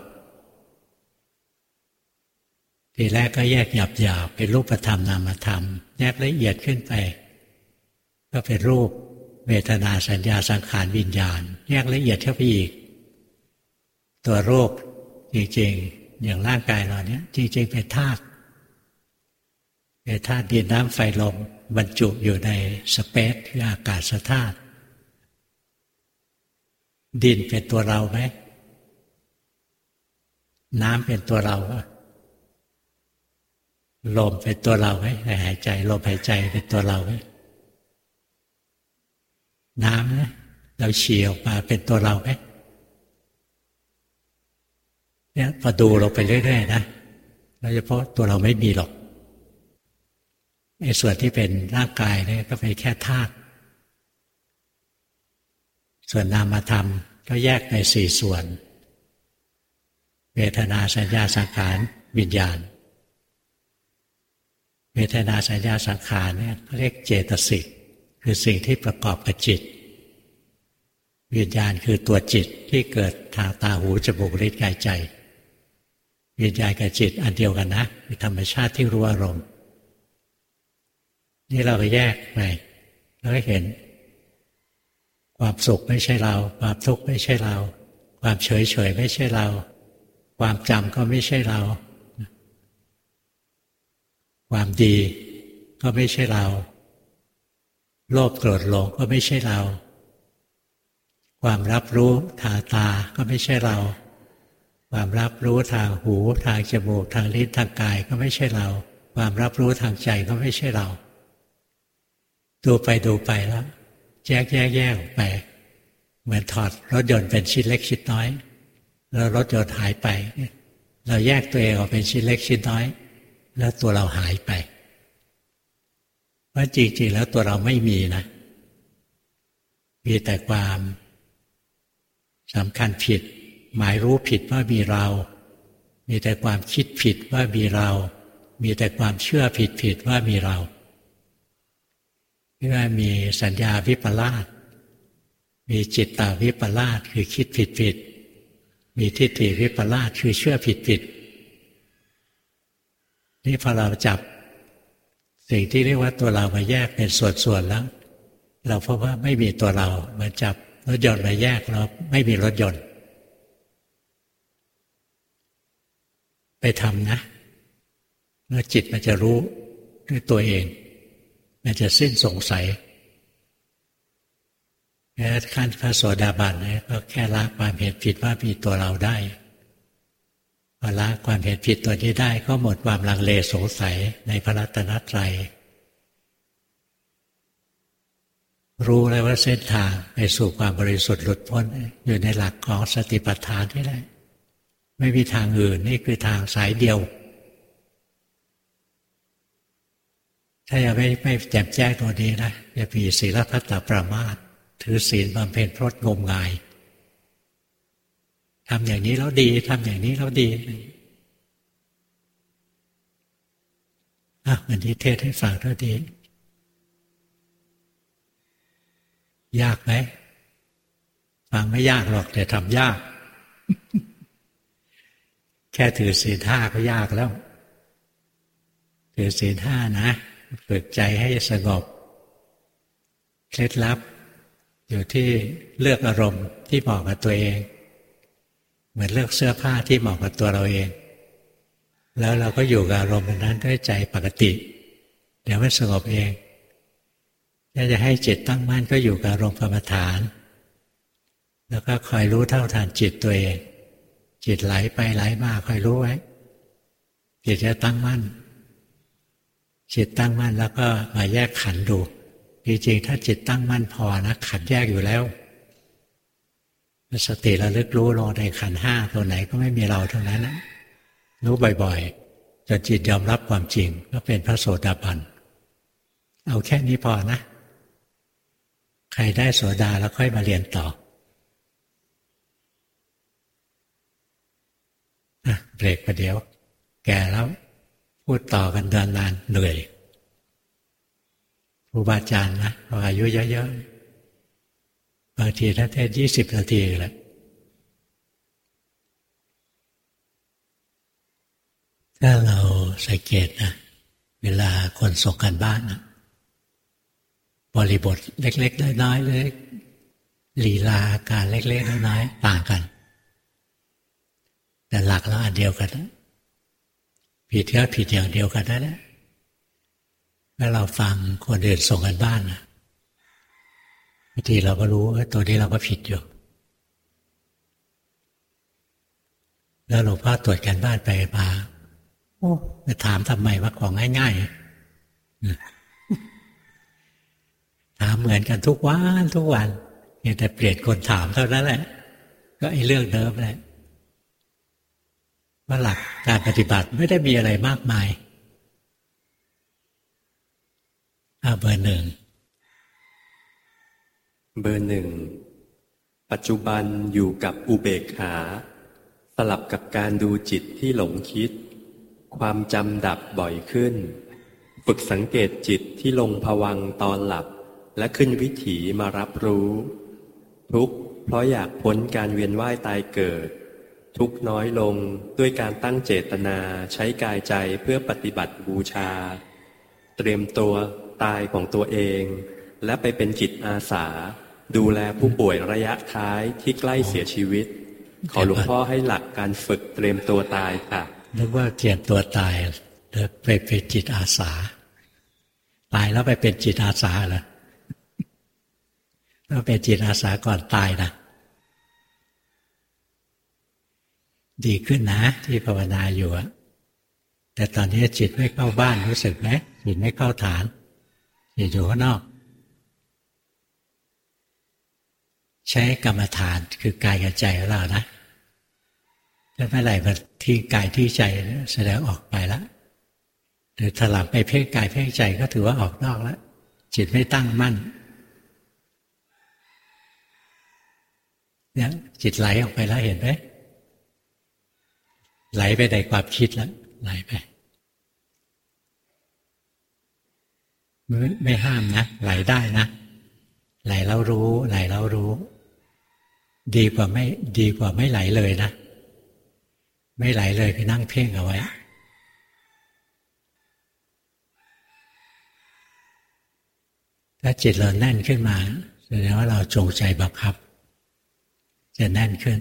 ทีแรกก็แยกหยาบๆเป็นรูปธรรมนามธรรมแยกละเอียดขึ้นไปก็เป็นรูปเวทนาสัญญาสังขารวิญญาณแยกละเอียดเข้าไปอีกตัวรูปจริงๆอย่างร่างกายเราเนี่ยจริงๆเป็นธาตุดินน้ำไฟลมบรรจุอยู่ในสเปซคืออากาศธาตุดินเป็นตัวเราไหมน้ำเป็นตัวเราลมเป็นตัวเราไหมหายใจลมหายใจเป็นตัวเราไหมน้ำนะเราฉี่ออกมาเป็นตัวเราไหมเนี่ยพอดูเราไปเรื่อยๆนะเราจะพบตัวเราไม่มีหรอกไอ้ส่วนที่เป็นร่างกายเนี่ยก็เป็นแค่ธาตุส่วนนามธรรมก็แยกใน4 ส่วนเวทนาสัญญาสังขารวิญญาณเวทนาสัญญาสังขารเนี่ยเรียกเจตสิกคือสิ่งที่ประกอบกับจิตวิญญาณคือตัวจิตที่เกิดทางตาหูจมูกลิ้นกายใจวิญญาณกับจิตอันเดียวกันนะเป็นธรรมชาติที่รู้อารมณ์นี่เราไปแยกไปแล้วก็เห็นความสุขไม่ใช่เราความทุกข์ไม่ใช่เราความเฉยเฉยไม่ใช่เราความจำก็ไม่ใช่เราความดีก็ไม่ใช่เราโลภโกรธหลงก็ไม่ใช่เราความรับรู้ทางตาก็ไม่ใช่เราความรับรู้ทางหูทางจมูกทางลิ้นทางกายก็ไม่ใช่เราความรับรู้ทางใจก็ไม่ใช่เราดูไปแล้วแยกออกไปเหมือนถอดรถยนต์เป็นชิ้นเล็กชิ้นน้อยแล้วรถยนต์หายไปเราแยกตัวเองออกเป็นชิ้นเล็กชิ้นน้อยแล้วตัวเราหายไปเพราะจริงๆแล้วตัวเราไม่มีนะมีแต่ความสำคัญผิดหมายรู้ผิดว่ามีเรามีแต่ความคิดผิดว่ามีเรามีแต่ความเชื่อผิดว่ามีเราที่ว่ามีสัญญาวิปลาสมีจิตตวิปลาสคือคิดผิดมีทิฏฐิวิปลาสคือเชื่อผิดนี่พอเราจับสิ่งที่เรียกว่าตัวเรามาแยกเป็นส่วนๆแล้วเราพบว่าไม่มีตัวเรามาจับรถยนต์มาแยกเราไม่มีรถยนต์ไปทำนะแล้วจิตมันจะรู้ด้วยตัวเองมันจะสิ้นสงสัยแค่ขั้นพระโสดาบันเนี่ยก็แค่ละความเห็นผิดว่ามีตัวเราได้พอละความเห็นผิดตัวนี้ได้ก็หมดความลังเลสงสัยในพระรัตนตรัยรู้เลยว่าเส้นทางไปสู่ความบริสุทธิ์หลุดพ้นอยู่ในหลักของสติปัฏฐานนี่แหละไม่มีทางอื่นนี่คือทางสายเดียวถ้ายังไม่แจ่มแจ้งตัวนี้นะจะมีศีลพัตตปรามาสถือศีลบำเพ็ญพรตงมงายทำอย่างนี้แล้วดีทำอย่างนี้แล้วดีวันนี้เทศให้ฟังเท่านี้ยากไหมฟังไม่ยากหรอกแต่ทำยาก แค่ถือศีล 5ก็ยากแล้วถือศีล 5นะฝึกใจให้สงบเคล็ดลับอยู่ที่เลือกอารมณ์ที่เหมาะกับตัวเองเหมือนเลือกเสื้อผ้าที่เหมาะกับตัวเราเองแล้วเราก็อยู่กับอารมณ์นั้นด้วยใจปกติเดี๋ยวมันสงบเองถ้าจะให้จิตตั้งมั่นก็อยู่กับอารมณ์กรรมฐานแล้วก็คอยรู้เท่าทันจิตตัวเองจิตไหลไปไหลมาคอยรู้ไว้จิตจะตั้งมั่นจิตตั้งมั่นแล้วก็มาแยกขันธ์ดูจริงๆถ้าจิตตั้งมั่นพอนะขันธ์แยกอยู่แล้วสติระลึกรู้ลงในขันธ์ 5ตัวไหนก็ไม่มีเราทั้งนั้นนะรู้บ่อยๆจนจิตยอมรับความจริงก็เป็นพระโสดาบันเอาแค่นี้พอนะใครได้โสดาแล้วค่อยมาเรียนต่อเบรกประเดี๋ยวแก่แล้วพูดต่อกันนานๆเหนื่อยครูบาอาจารย์นะพออายุเยอะๆบางทีถ้าเทศ20 นาทีแหละถ้าเราสังเกตนะเวลาคนส่งกันบ้านนะบริบทเล็กๆน้อยๆเลยลีลาการเล็กๆน้อยๆต่างกันแต่หลักแล้วอันเดียวกันนะผิดก็ผิดอย่างเดียวกันนั่นแหละเมื่อเราฟังคนอื่นส่งกันบ้านนะบางทีเราก็รู้ว่าตัวนี้เราก็ผิดอยู่แล้วหลวงพ่อตรวจกันบ้านไปมาจะถามทำไมว่าของง่ายๆถามเหมือนกันทุกวันเพียงแต่เปลี่ยนคนถามเท่านั้นแหละก็ไอ้เรื่องเดิมแหละว่าหลักการปฏิบัติไม่ได้มีอะไรมากมายเบอร์ 1 ปัจจุบันอยู่กับอุเบกขาสลับกับการดูจิตที่หลงคิดความจำดับบ่อยขึ้นฝึกสังเกตจิตที่ลงภวังค์ตอนหลับและขึ้นวิถีมารับรู้ทุกข์เพราะอยากพ้นการเวียนว่ายตายเกิดทุกข์น้อยลงด้วยการตั้งเจตนาใช้กายใจเพื่อปฏิบัติบูชาเตรียมตัวตายของตัวเองและไปเป็นจิตอาสาดูแลผู้ป่วยระยะท้ายที่ใกล้เสียชีวิตขอหลวงพ่อให้หลักการฝึกเตรียมตัวตายค่ะนึกว่าเตรียมตัวตายแล้วไปเป็นจิตอาสาตายแล้วไปเป็นจิตอาสาเหรอแล้วเป็นจิตอาสาก่อนตายนะดีขึ้นนะที่ภาวนาอยู่อะแต่ตอนนี้จิตไม่เข้าบ้านรู้สึกไหมจิตไม่เข้าฐานจิตอยู่ข้างนอกใช้กรรมฐานคือกายกับใจของเรานะถ้าเมื่อไหร่มันที่กายที่ใจแสดงออกไปแล้วหรือถลำไปเพ่งกายเพ่งใจก็ถือว่าออกนอกแล้วจิตไม่ตั้งมั่นเนี่ยจิตไหลออกไปแล้วเห็นไหมไหลไปในความคิดแล้วไหลไปไม่ห้ามนะไหลได้นะไหลแล้วรู้ไหลแล้วรู้ดีกว่าไม่ไหลเลยนะไม่ไหลเลยไปนั่งเพ่งเอาไว้ถ้าจิตเราแน่นขึ้นมาแสดงว่าเราจงใจบังคับจะแน่นขึ้น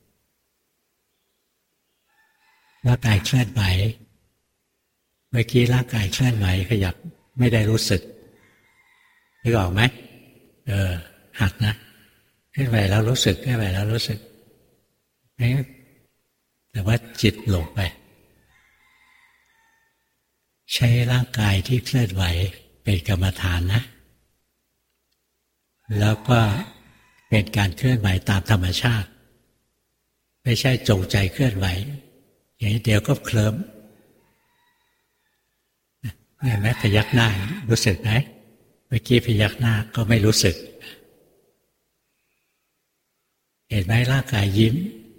ร่างกายเคลื่อนไหวเมื่อกี้ร่างกายเคลื่อนไหวขยับไม่ได้รู้สึกนึกออกไหมหัดนะเคลื่อนไหวแล้วรู้สึกเคลื่อนไหวแล้วรู้สึกแต่ว่าจิตหลงไปใช้ร่างกายที่เคลื่อนไหวเป็นกรรมฐานนะแล้วก็เป็นการเคลื่อนไหวตามธรรมชาติไม่ใช่จงใจเคลื่อนไหวอย่างนี้เดี๋ยวก็เคลิ้มเห็นไหมพยักหน้ารู้สึกไหมเมื่อกี้พยักหน้าก็ไม่รู้สึกเห็นไหมร่างกายยิ้ม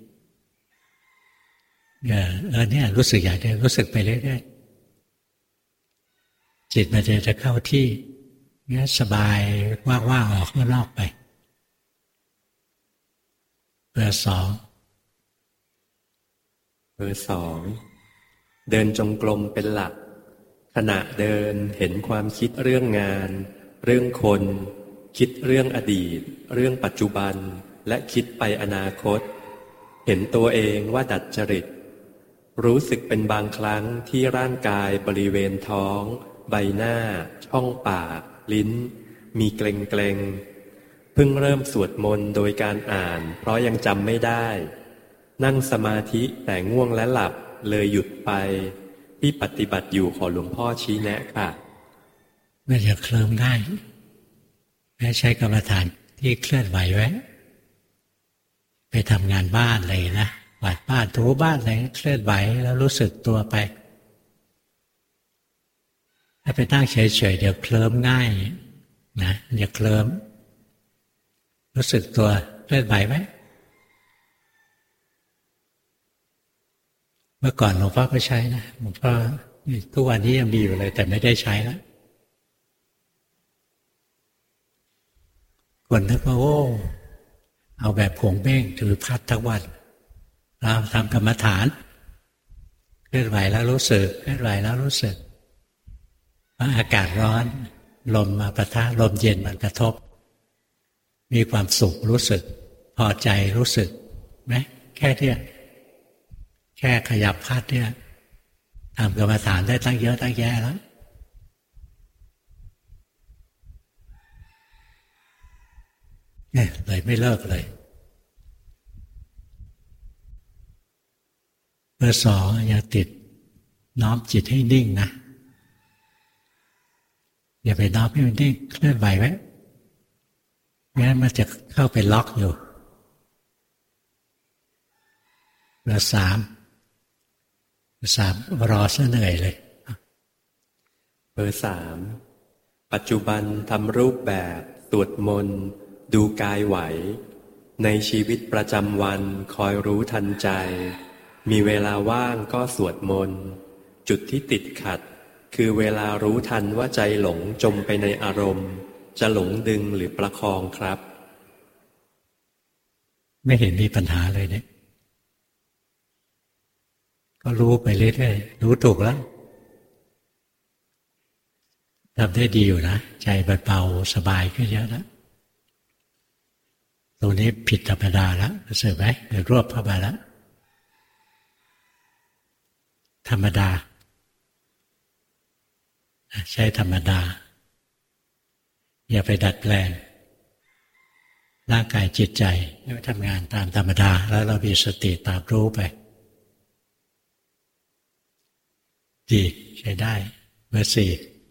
เนี่ยรู้สึกอย่างเดียวรู้สึกไปเรื่อยๆจิตมันจะเข้าที่เนี่ยสบายว่างๆออกข้างนอกไปเบอร์สองเดินจงกรมเป็นหลักขณะเดินเห็นความคิดเรื่องงานเรื่องคนคิดเรื่องอดีตเรื่องปัจจุบันและคิดไปอนาคตเห็นตัวเองว่าดัดจริตรู้สึกเป็นบางครั้งที่ร่างกายบริเวณท้องใบหน้าช่องปากลิ้นมีเกร็งเพิ่งเริ่มสวดมนต์โดยการอ่านเพราะยังจำไม่ได้นั่งสมาธิแต่ง่วงและหลับเลยหยุดไปที่ปฏิบัติอยู่ขอหลวงพ่อชี้แนะค่ะไม่จะเคลิ้มง่ายใช้กรรมฐานที่เคลื่อนไหวไว้ไปทำงานบ้านเลยนะกวาดบ้านถูบ้านอะไรเคลื่อนไหวแล้วรู้สึกตัวไปถ้าไปนั่งเฉยๆเดี๋ยวเคลิ้มง่ายนะอย่าเคลิ้มรู้สึกตัวเคลื่อนไหวไหมเมื่อก่อนหลวงพ่อก็ใช้นะหลวงพ่อทุกวันนี้ยังมีอยู่เลยแต่ไม่ได้ใช้แล้วคนนึกว่าโอ้เอาแบบผงเบ้งถือพัดทั้งวันเราทำกรรมฐานเคลื่อนไหวแล้วรู้สึกเคลื่อนไหวแล้วรู้สึกอากาศร้อนลมมาปะทะลมเย็นมันกระทบมีความสุขรู้สึกพอใจรู้สึกไหมแค่เนี้ยแค่ขยับพัดเนี่ยทำกรรมฐานได้ตั้งเยอะตั้งแยะแล้วเนี่ยเลยไม่เลิกเลยเบอร์สองอย่าติดน้อมจิตให้นิ่งนะอย่าไปน้อมให้มันนิ่งเคลื่อนไหวไว้งั้นมันจะเข้าไปล็อกอยู่เบอร์สามรอซะเหนื่อยเลยเบอร์สามปัจจุบันทำรูปแบบสวดมนต์ดูกายไหวในชีวิตประจำวันคอยรู้ทันใจมีเวลาว่างก็สวดมนต์จุดที่ติดขัดคือเวลารู้ทันว่าใจหลงจมไปในอารมณ์จะหลงดึงหรือประคองครับไม่เห็นมีปัญหาเลยเนี่ยก็รู้ไปเรื่อยๆรู้ถูกแล้วทำได้ดีอยู่นะใจเบาสบายขึ้นเยอะแล้วตรงนี้ผิดธรรมดาแล้วรู้สึกไหมเดี๋ยวรวบเข้ามาแล้วธรรมดาใช้ธรรมดาอย่าไปดัดแปลงร่างกายจิตใจให้ทำงานตามธรรมดาแล้วเรามีสติตามรู้ไปดีใช้ได้เบอร์สี่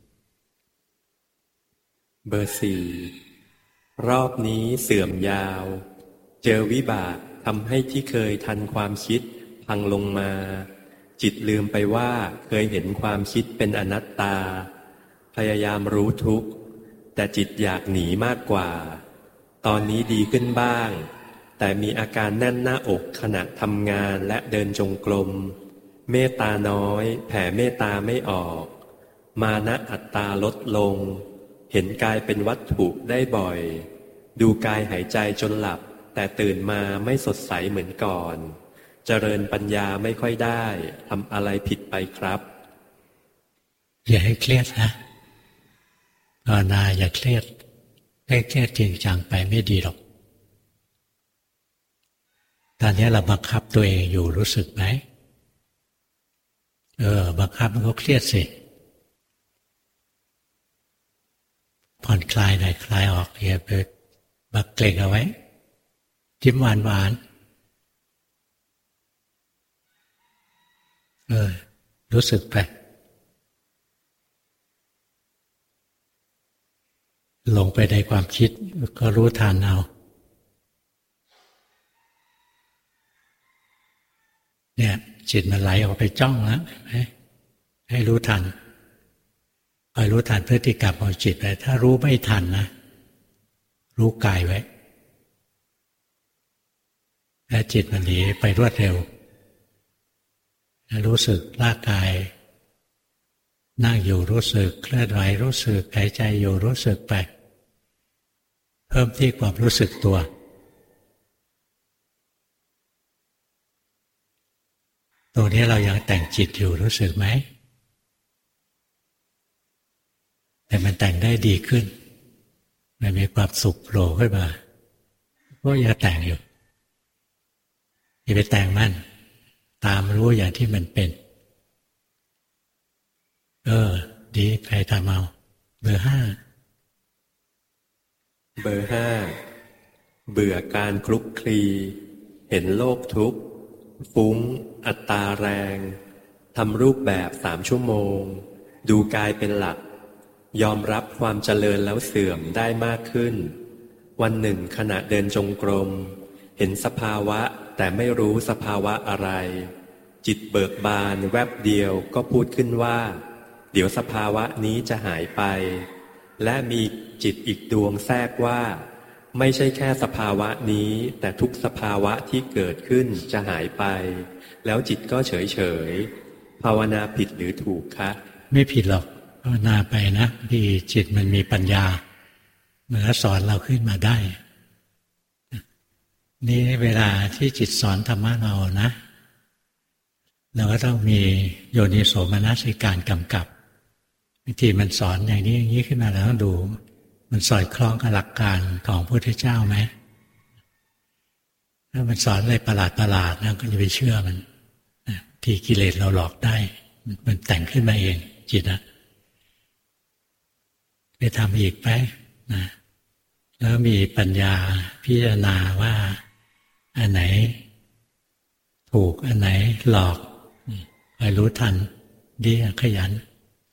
รอบนี้เสื่อมยาวเจอวิบากทำให้ที่เคยทันความคิดพังลงมาจิตลืมไปว่าเคยเห็นความคิดเป็นอนัตตาพยายามรู้ทุกข์แต่จิตอยากหนีมากกว่าตอนนี้ดีขึ้นบ้างแต่มีอาการแน่นหน้าอกขณะทำงานและเดินจงกรมเมตตาน้อยแผ่เมตตาไม่ออกมานะอัตตาลดลงเห็นกายเป็นวัตถุได้บ่อยดูกายหายใจจนหลับแต่ตื่นมาไม่สดใสเหมือนก่อนเจริญปัญญาไม่ค่อยได้ทำอะไรผิดไปครับอย่าให้เครียดนะภาวนาอย่าเครียดให้เครียดจริงจังไปไม่ดีหรอกตอนนี้เราบังคับตัวเองอยู่รู้สึกไหมบังคับมันก็เครียดสิผ่อนคลายหน่อยคลายออกอย่าไปบักเกร็งเอาไว้จิ้มหวานรู้สึกไปหลงไปในความคิดก็รู้ทันเอาเนี่ยจิตมันไหลออกไปจ้องแล้วให้รู้ทันคอยรู้ทันพฤติกรรมของจิตไปถ้ารู้ไม่ทันนะรู้กายไว้และจิตมันหนีไปรวดเร็วรู้สึกร่างกายนั่งอยู่รู้สึกเคลื่อนไหวรู้สึกหายใจอยู่รู้สึกไปเพิ่มที่ความรู้สึกตัวตรงนี้เรายังแต่งจิตอยู่รู้สึกไหมแต่มันแต่งได้ดีขึ้นมันมีความสุขโผล่ขึ้นมาก็ยังแต่งอยู่อย่าไปแต่งมันตามรู้อย่างที่มันเป็นดีใครทำเอาเบอร์ห้าเบื่อการคลุกคลีเห็นโลกทุกข์ฟุ้งอัตตาแรงทำรูปแบบ3 ชั่วโมงดูกายเป็นหลักยอมรับความเจริญแล้วเสื่อมได้มากขึ้นวันหนึ่งขณะเดินจงกรมเห็นสภาวะแต่ไม่รู้สภาวะอะไรจิตเบิกบานแวบเดียวก็พูดขึ้นว่าเดี๋ยวสภาวะนี้จะหายไปและมีจิตอีกดวงแทรกว่าไม่ใช่แค่สภาวะนี้แต่ทุกสภาวะที่เกิดขึ้นจะหายไปแล้วจิตก็เฉยภาวนาผิดหรือถูกคะไม่ผิดหรอกภาวนาไปนะที่จิตมันมีปัญญามันก็สอนเราขึ้นมาได้นี่เวลาที่จิตสอนธรรมะเรานะเราก็ต้องมีโยนิโสมนสิการกำกับบางทีมันสอนอย่างนี้อย่างนี้ขึ้นมาแล้วต้องดูมันสอดคล้องกับหลักการของพระพุทธเจ้าไหมถ้ามันสอนอะไรประหลาดนะก็จะไปเชื่อมันที่กิเลสเราหลอกได้มันแต่งขึ้นมาเองจิตนะไปทำอีกไปนะแล้วมีปัญญาพิจารณาว่าอันไหนถูกอันไหนหลอกคอยรู้ทันดีขยัน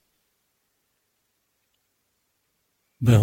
เบอร์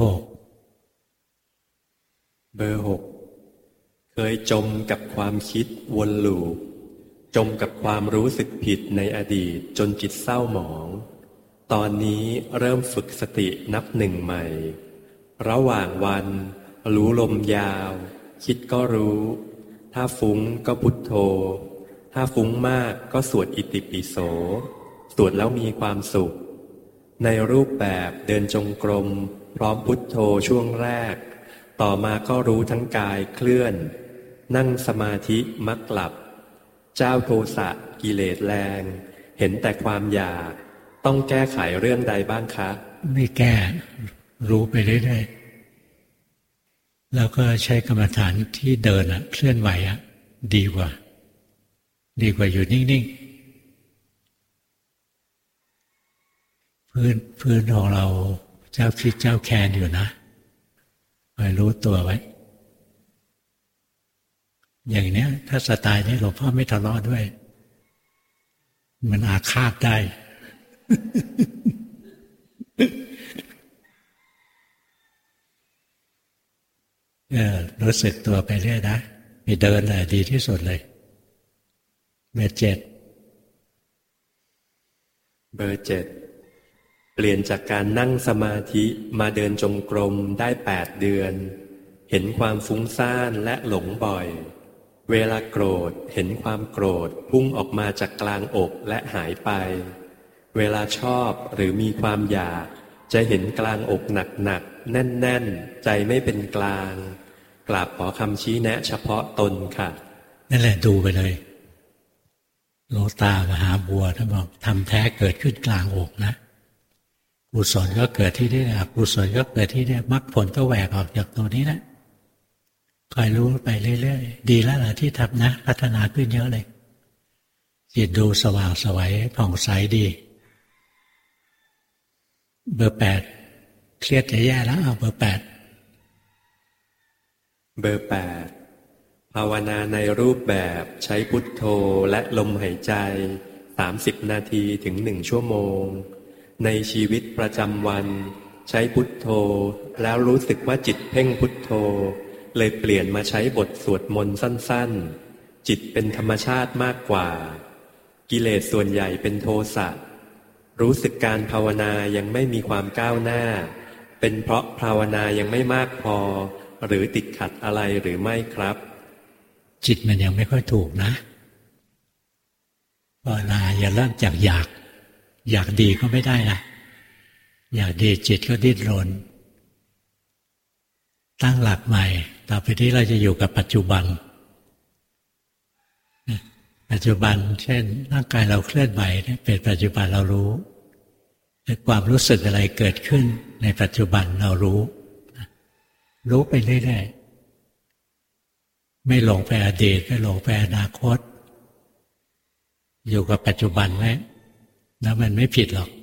หกเคยจมกับความคิดวนลูปจมกับความรู้สึกผิดในอดีตจนจิตเศร้าหมองตอนนี้เริ่มฝึกสตินับหนึ่งใหม่ระหว่างวันรู้ลมยาวคิดก็รู้ถ้าฟุ้งก็พุทโธถ้าฟุ้งมากก็สวดอิติปิโสสวดแล้วมีความสุขในรูปแบบเดินจงกรมพร้อมพุทโธช่วงแรกต่อมาก็รู้ทั้งกายเคลื่อนนั่งสมาธิมักหลับเจ้าโทสะกิเลสแรงเห็นแต่ความอยากต้องแก้ไขเรื่องใดบ้างคะไม่แก้รู้ไปเรื่อยๆแล้วก็ใช้กรรมฐานที่เดินเคลื่อนไหวดีกว่าอยู่นิ่งๆพื้นของเราเจ้าคิดเจ้าแคนอยู่นะคอยรู้ตัวไว้อย่างเนี้ยถ้าสไตล์นี้หลวงพ่อไม่ทะเลาะด้วยมันอาฆาตได้ รู้สึกตัวไปเรื่อยนะไปเดินเลยดีที่สุดเลยเบอร์ 7 เบอร์ 7เปลี่ยนจากการนั่งสมาธิมาเดินจงกรมได้8 เดือนเห็นความฟุ้งซ่านและหลงบ่อยเวลาโกรธเห็นความโกรธพุ่งออกมาจากกลางอกและหายไปเวลาชอบหรือมีความอยากจะเห็นกลางอกหนักๆแน่นๆใจไม่เป็นกลางกราบขอคำชี้แนะเฉพาะตนค่ะนั่นแหละดูไปเลยหลวงตามหาบัวท่านบอกทำแท้เกิดขึ้นกลางอกนะกุศลก็เกิดที่นี่อกุศลก็เกิดที่นี่มรรคผลก็แหวกออกจากตัวนี้นะคอยรู้ไปเรื่อยๆดีแล้วล่ะที่ทำนะพัฒนาขึ้นเยอะเลยจิตดูสว่างไสวผ่องใสดีเบอร์ 8เครียดจะแย่แล้วเอาเบอร์ 8 เบอร์ 8ภาวนาในรูปแบบใช้พุทโธและลมหายใจ30 นาทีถึง1 ชั่วโมงในชีวิตประจำวันใช้พุทโธแล้วรู้สึกว่าจิตเพ่งพุทโธเลยเปลี่ยนมาใช้บทสวดมนต์สั้นๆจิตเป็นธรรมชาติมากกว่ากิเลสส่วนใหญ่เป็นโทสะรู้สึกการภาวนายังไม่มีความก้าวหน้าเป็นเพราะภาวนายังไม่มากพอหรือติดขัดอะไรหรือไม่ครับจิตมันยังไม่ค่อยถูกนะภาวนาอย่าเริ่มจากอยากดีก็ไม่ได้นะอยากดีจิตก็ดิ้นรนตั้งหลักใหม่ต่อไปนี้เราจะอยู่กับปัจจุบันปัจจุบันเช่นร่างกายเราเคลื่อนไหวเป็นปัจจุบันเรารู้ความรู้สึกอะไรเกิดขึ้นในปัจจุบันเรารู้ไปเรื่อยๆไม่หลงไปอดีตไม่หลงไปอนาคตอยู่กับปัจจุบันไว้แล้วมันไม่ผิดหรอก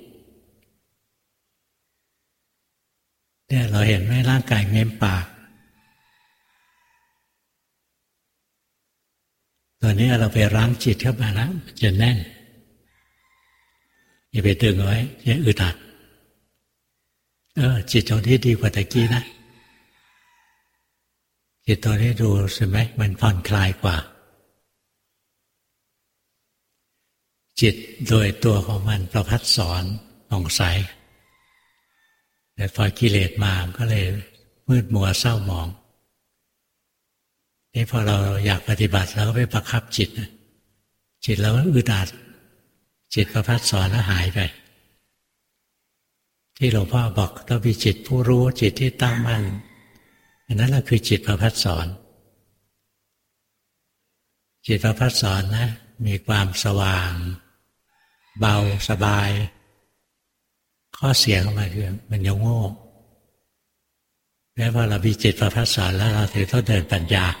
เนี่ยเราเห็นไหมร่างกายเม้มปากตอนนี้เราไปรั้งจิตเข้ามาแล้วจะแน่นอย่าไปดึงไว้อย่าอึดอัดจิตตรงนี้ดีกว่าตะกี้นะจิตตอนนี้ดูใช่ไหมมันผ่อนคลายกว่าจิตโดยตัวของมันประภัสสรผ่องใสแต่พอกิเลสมาก็เลยมืดมัวเศร้าหมองนี่พอเราอยากปฏิบัติเราก็ไปบังคับจิตเราก็อึดอัดจิตประภัสสรแล้วหายไปที่หลวงพ่อบอกต้องมีจิตผู้รู้จิตที่ตั้งมั่นอันนั้นแหละคือจิตประภัสสรจิตประภัสสรนะมีความสว่างเบาสบายข้อเสียของมันคือมันยังโง่แล้วพอเรามีจิตประภัสสรแล้วเราถึงต้องเดินปัญญา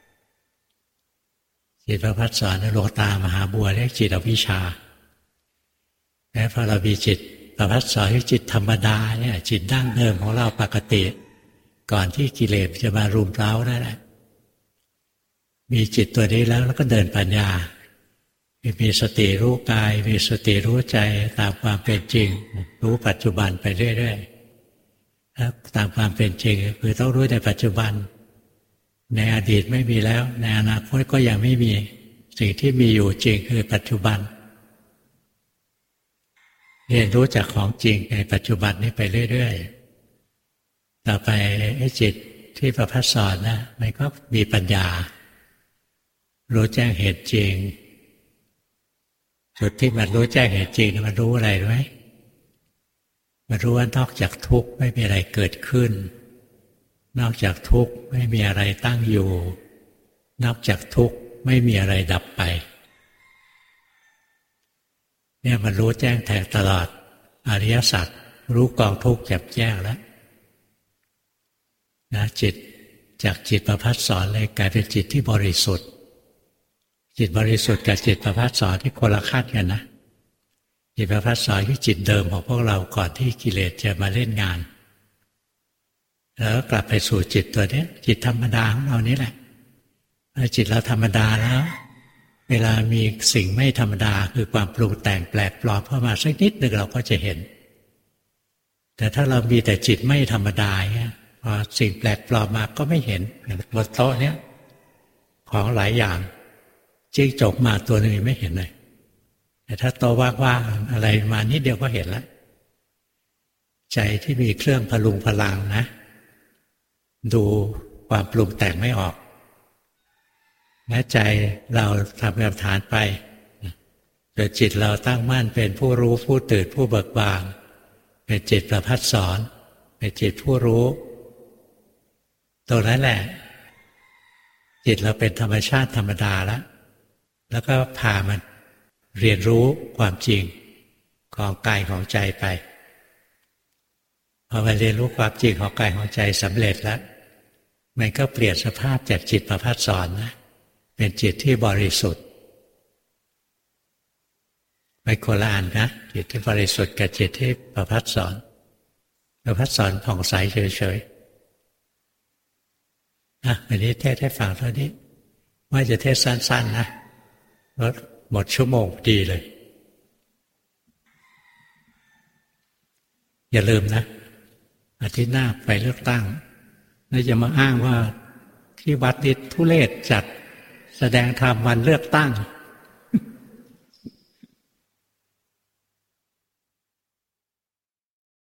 จิตประภัสสรในหลวงตามหาบัวเรียกจิตอวิชชาแล้วพอเรามีจิตประภัสสรที่จิตธรรมดาเนี่ยจิตดั้งเดิมของเราปกติก่อนที่กิเลสจะมารุมเร้านั่นแหละมีจิตตัวนี้แล้วก็เดินปัญญามีสติรู้กายมีสติรู้ใจตามความเป็นจริงรู้ปัจจุบันไปเรื่อยๆตามความเป็นจริงคือต้องรู้ในปัจจุบันในอดีตไม่มีแล้วในอนาคตก็ยังไม่มีสิ่งที่มีอยู่จริงคือปัจจุบันเรียนรู้จากของจริงในปัจจุบันนี้ไปเรื่อยๆต่อไปไอ้จิตที่ประภัสสรนะมันก็มีปัญญารู้แจ้งเหตุจริงจุดที่มันรู้แจ้งเหตุจริงมันรู้อะไรรู้ไหมมันรู้ว่านอกจากทุกข์ไม่มีอะไรเกิดขึ้นนอกจากทุกข์ไม่มีอะไรตั้งอยู่นอกจากทุกข์ไม่มีอะไรดับไปเนี่ยมันรู้แจ้งแทงตลอดอริยสัจรู้กองทุกข์แจ่มแจ้งแล้วนะจิตจากจิตประภัสสรเลยกลายเป็นจิตที่บริสุทธิ์จิตบริสุทธิ์กับจิตประภัสสรที่คนละขั้นกันนะจิตประภัสสรคือจิตเดิมของพวกเราก่อนที่กิเลสจะมาเล่นงานแล้วกลับไปสู่จิตตัวนี้จิตธรรมดาของเรานี่แหละจิตเราธรรมดาแล้วเวลามีสิ่งไม่ธรรมดาคือความปรุงแต่งแปลกปลอมเข้ามาสักนิดหนึ่งเราก็จะเห็นแต่ถ้าเรามีแต่จิตไม่ธรรมดาเนี่ยพอสิ่งแปลกปลอมมาก็ไม่เห็นบนโต๊ะเนี้ยของหลายอย่างจิ้งจกมาตัวหนึ่งไม่เห็นเลยแต่ถ้าโต๊ะว่างๆอะไรมานิดเดียวก็เห็นแล้วใจที่มีเครื่องพลุงพลังนะดูความปรุงแต่งไม่ออกแม้ใจเราทำกรรมฐานไปแต่จิตเราตั้งมั่นเป็นผู้รู้ผู้ตื่นผู้เบิกบานเป็นจิตประภัสสรเป็นจิตผู้รู้ตรงนั้นแหละจิตเราเป็นธรรมชาติธรรมดาแล้วก็พามันเรียนรู้ความจริงของกายของใจไปพอมาเรียนรู้ความจริงของกายของใจสำเร็จแล้วมันก็เปลี่ยนสภาพจากจิตประภัสสรนะเป็นจิตที่บริสุทธิ์ไม่คนละอันนะจิตที่บริสุทธิ์กับจิตที่ประภัสสรประภัสสรผ่องใสเฉยๆวันนี้เทศให้ฟังเท่านี้ว่าจะเทศสั้นๆนะเพราะหมดชั่วโมงดีเลยอย่าลืมนะอาทิตย์หน้าไปเลือกตั้งแล้วจะมาอ้างว่าที่วัดนี้ทุเรศจัดแสดงธรรมวันเลือกตั้ง